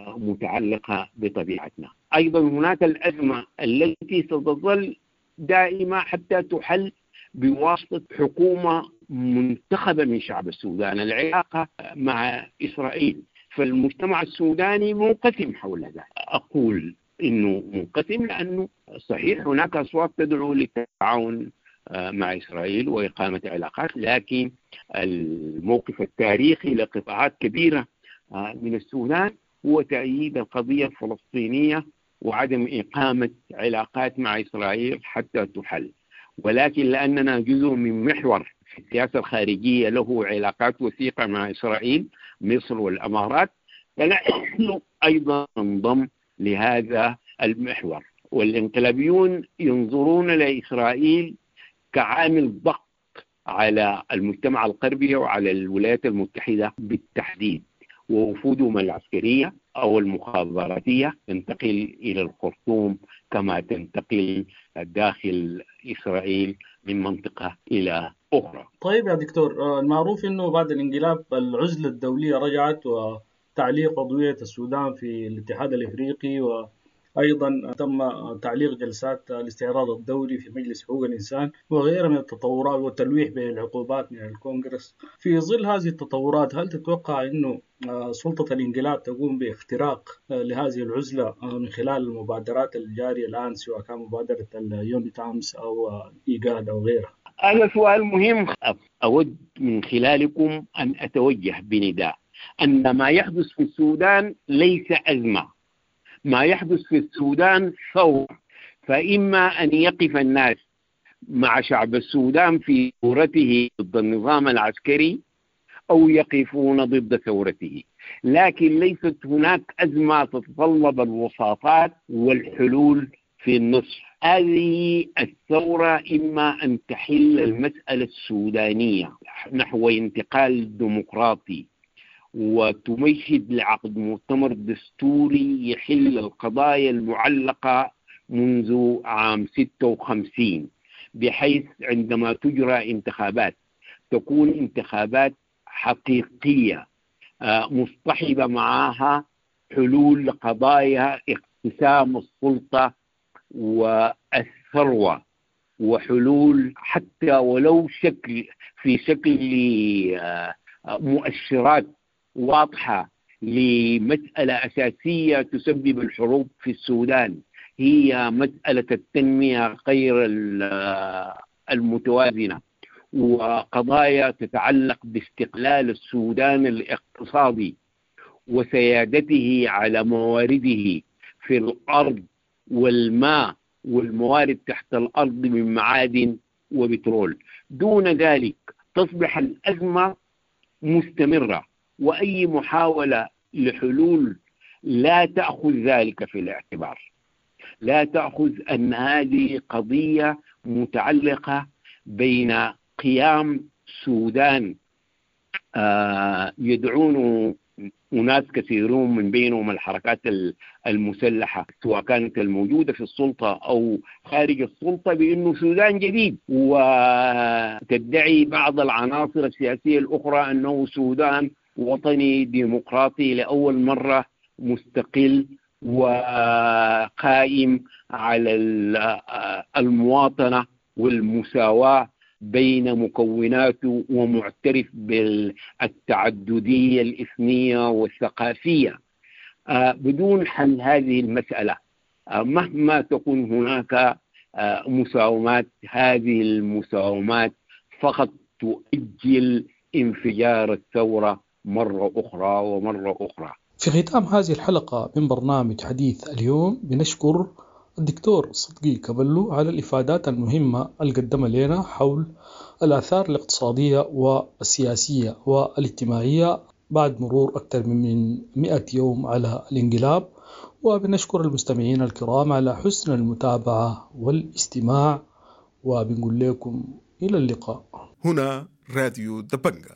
متعلقة بطبيعتنا. أيضا هناك الأزمة التي ستظل دائمة حتى تحل بواسطة حكومة منتخبة من شعب السودان، العلاقة مع إسرائيل. فالمجتمع السوداني منقسم حول ذلك. أقول إنه منقسم لأنه صحيح هناك أصوات تدعو للتعاون مع إسرائيل وإقامة علاقات، لكن الموقف التاريخي لقطاعات كبيرة من السودان هو تأييد القضية الفلسطينية وعدم إقامة علاقات مع إسرائيل حتى تحل. ولكن لأننا جزء من محور في السياسة الخارجية له علاقات وثيقة مع إسرائيل، مصر والأمارات، فنحن أيضا ننضم لهذا المحور. والانقلابيون ينظرون لإسرائيل كعامل ضغط على المجتمع الغربي وعلى الولايات المتحدة بالتحديد، ووفودهم العسكرية أو المخابراتية تنتقل إلى الخرطوم كما تنتقل داخل إسرائيل من منطقة إلى أخرى. طيب يا دكتور، المعروف أنه بعد الانقلاب العزلة الدولية رجعت وتعليق عضوية السودان في الاتحاد الإفريقي، وأيضا تم تعليق جلسات الاستعراض الدوري في مجلس حقوق الإنسان وغيرها من التطورات والتلويح بالعقوبات من الكونغرس. في ظل هذه التطورات هل تتوقع أنه سلطة الانقلاب تقوم باختراق لهذه العزلة من خلال المبادرات الجارية الآن، سواء كان مبادرة اليوني تامس أو إيجاد أو غيرها؟ هذا سؤال مهم. أود من خلالكم أن أتوجه بنداء أن ما يحدث في السودان ليس أزمة، ما يحدث في السودان ثورة. فإما أن يقف الناس مع شعب السودان في ثورته ضد النظام العسكري أو يقفون ضد ثورته، لكن ليست هناك أزمة تتطلب الوساطات والحلول في النصف. هذه الثورة إما أن تحل المسألة السودانية نحو انتقال ديمقراطي وتمهد لعقد مؤتمر دستوري يحل القضايا المعلقة منذ عام 56، بحيث عندما تجرى انتخابات تكون انتخابات حقيقية مصطحبة معها حلول لقضايا اقتسام السلطة والثروة، وحلول حتى ولو في شكل مؤشرات واضحة لمسألة أساسية تسبب الحروب في السودان، هي مسألة التنمية غير المتوازنة، وقضايا تتعلق باستقلال السودان الاقتصادي وسيادته على موارده في الأرض والماء والموارد تحت الأرض من معادن وبترول. دون ذلك تصبح الأزمة مستمرة، وأي محاولة لحلول لا تأخذ ذلك في الاعتبار، لا تأخذ أن هذه قضية متعلقة بين قيام سودان يدعون أناس كثيرون من بينهم الحركات المسلحة سواء كانت الموجودة في السلطة أو خارج السلطة بأنه سودان جديد، وتدعي بعض العناصر السياسية الأخرى أنه سودان وطني ديمقراطي لأول مرة مستقل وقائم على المواطنة والمساواة بين مكوناته ومعترف بالتعددية الإثنية والثقافية. بدون حل هذه المسألة مهما تكون هناك مساومات، هذه المساومات فقط تؤجل انفجار الثورة مرة أخرى ومرة أخرى. في ختام هذه الحلقة من برنامج حديث اليوم بنشكر الدكتور صدقي كبلو على الإفادات المهمة اللي قدمها لنا حول الآثار الاقتصادية والسياسية والاجتماعية بعد مرور أكثر من 100 يوم على الانقلاب. وبنشكر المستمعين الكرام على حسن المتابعة والاستماع، وبنقول لكم إلى اللقاء. هنا راديو دبنجة.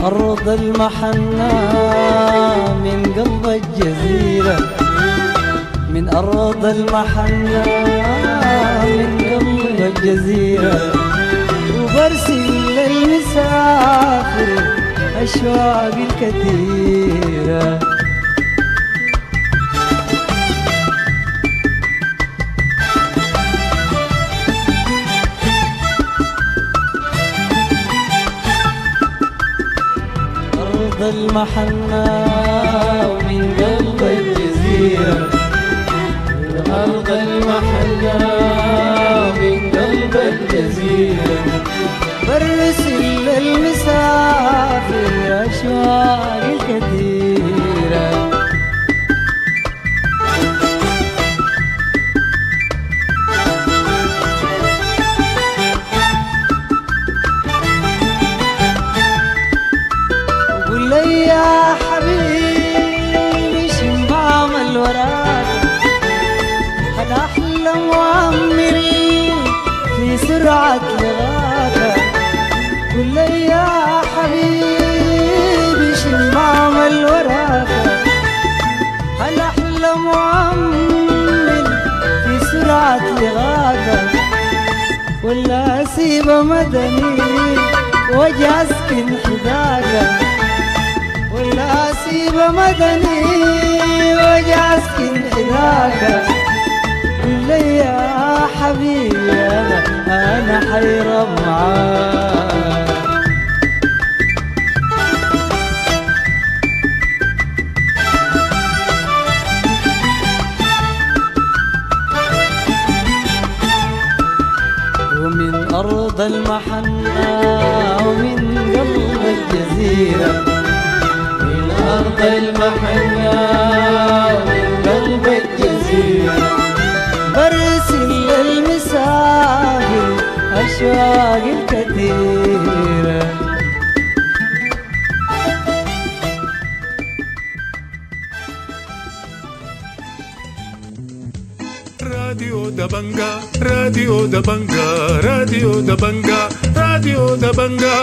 أرض المحنة من قلب الجزيرة، من أرض المحنة من قلب الجزيرة، وبرسل للمسافر أشواق الكثيرة. أرض المحنة ومن قلب الجزيرة، أرض المحنة من قلب الجزيرة، برسل للمسافر أشواق الكثيرة. وقول لي يا حبيبي شمام الوراق، أنا أحلم وأمري في سرعة لغاك. قل لي يا حبيبي شمام الوراق، أنا أحلم وأمري في سرعة لغاك، ولا أسيب مدني وأجي أسكن حداك، ولا أسيب مدني وأجي أسكن حداك. قل لي يا حبيبي أنا حيرة معاك. ومن أرض المحنة ومن قلب الجزيرة، من أرض المحنة ومن قلب الجزيرة، برسل للمسافر أشواق الكثيرة. راديو دبنجا راديو دبنجا راديو دبنجا راديو دبنجا.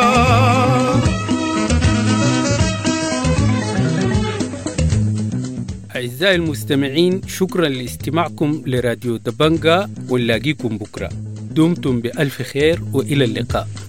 أعزائي المستمعين، شكرا لاستماعكم لراديو دبنجا، ونلاقيكم بكرة. دمتم بألف خير وإلى اللقاء.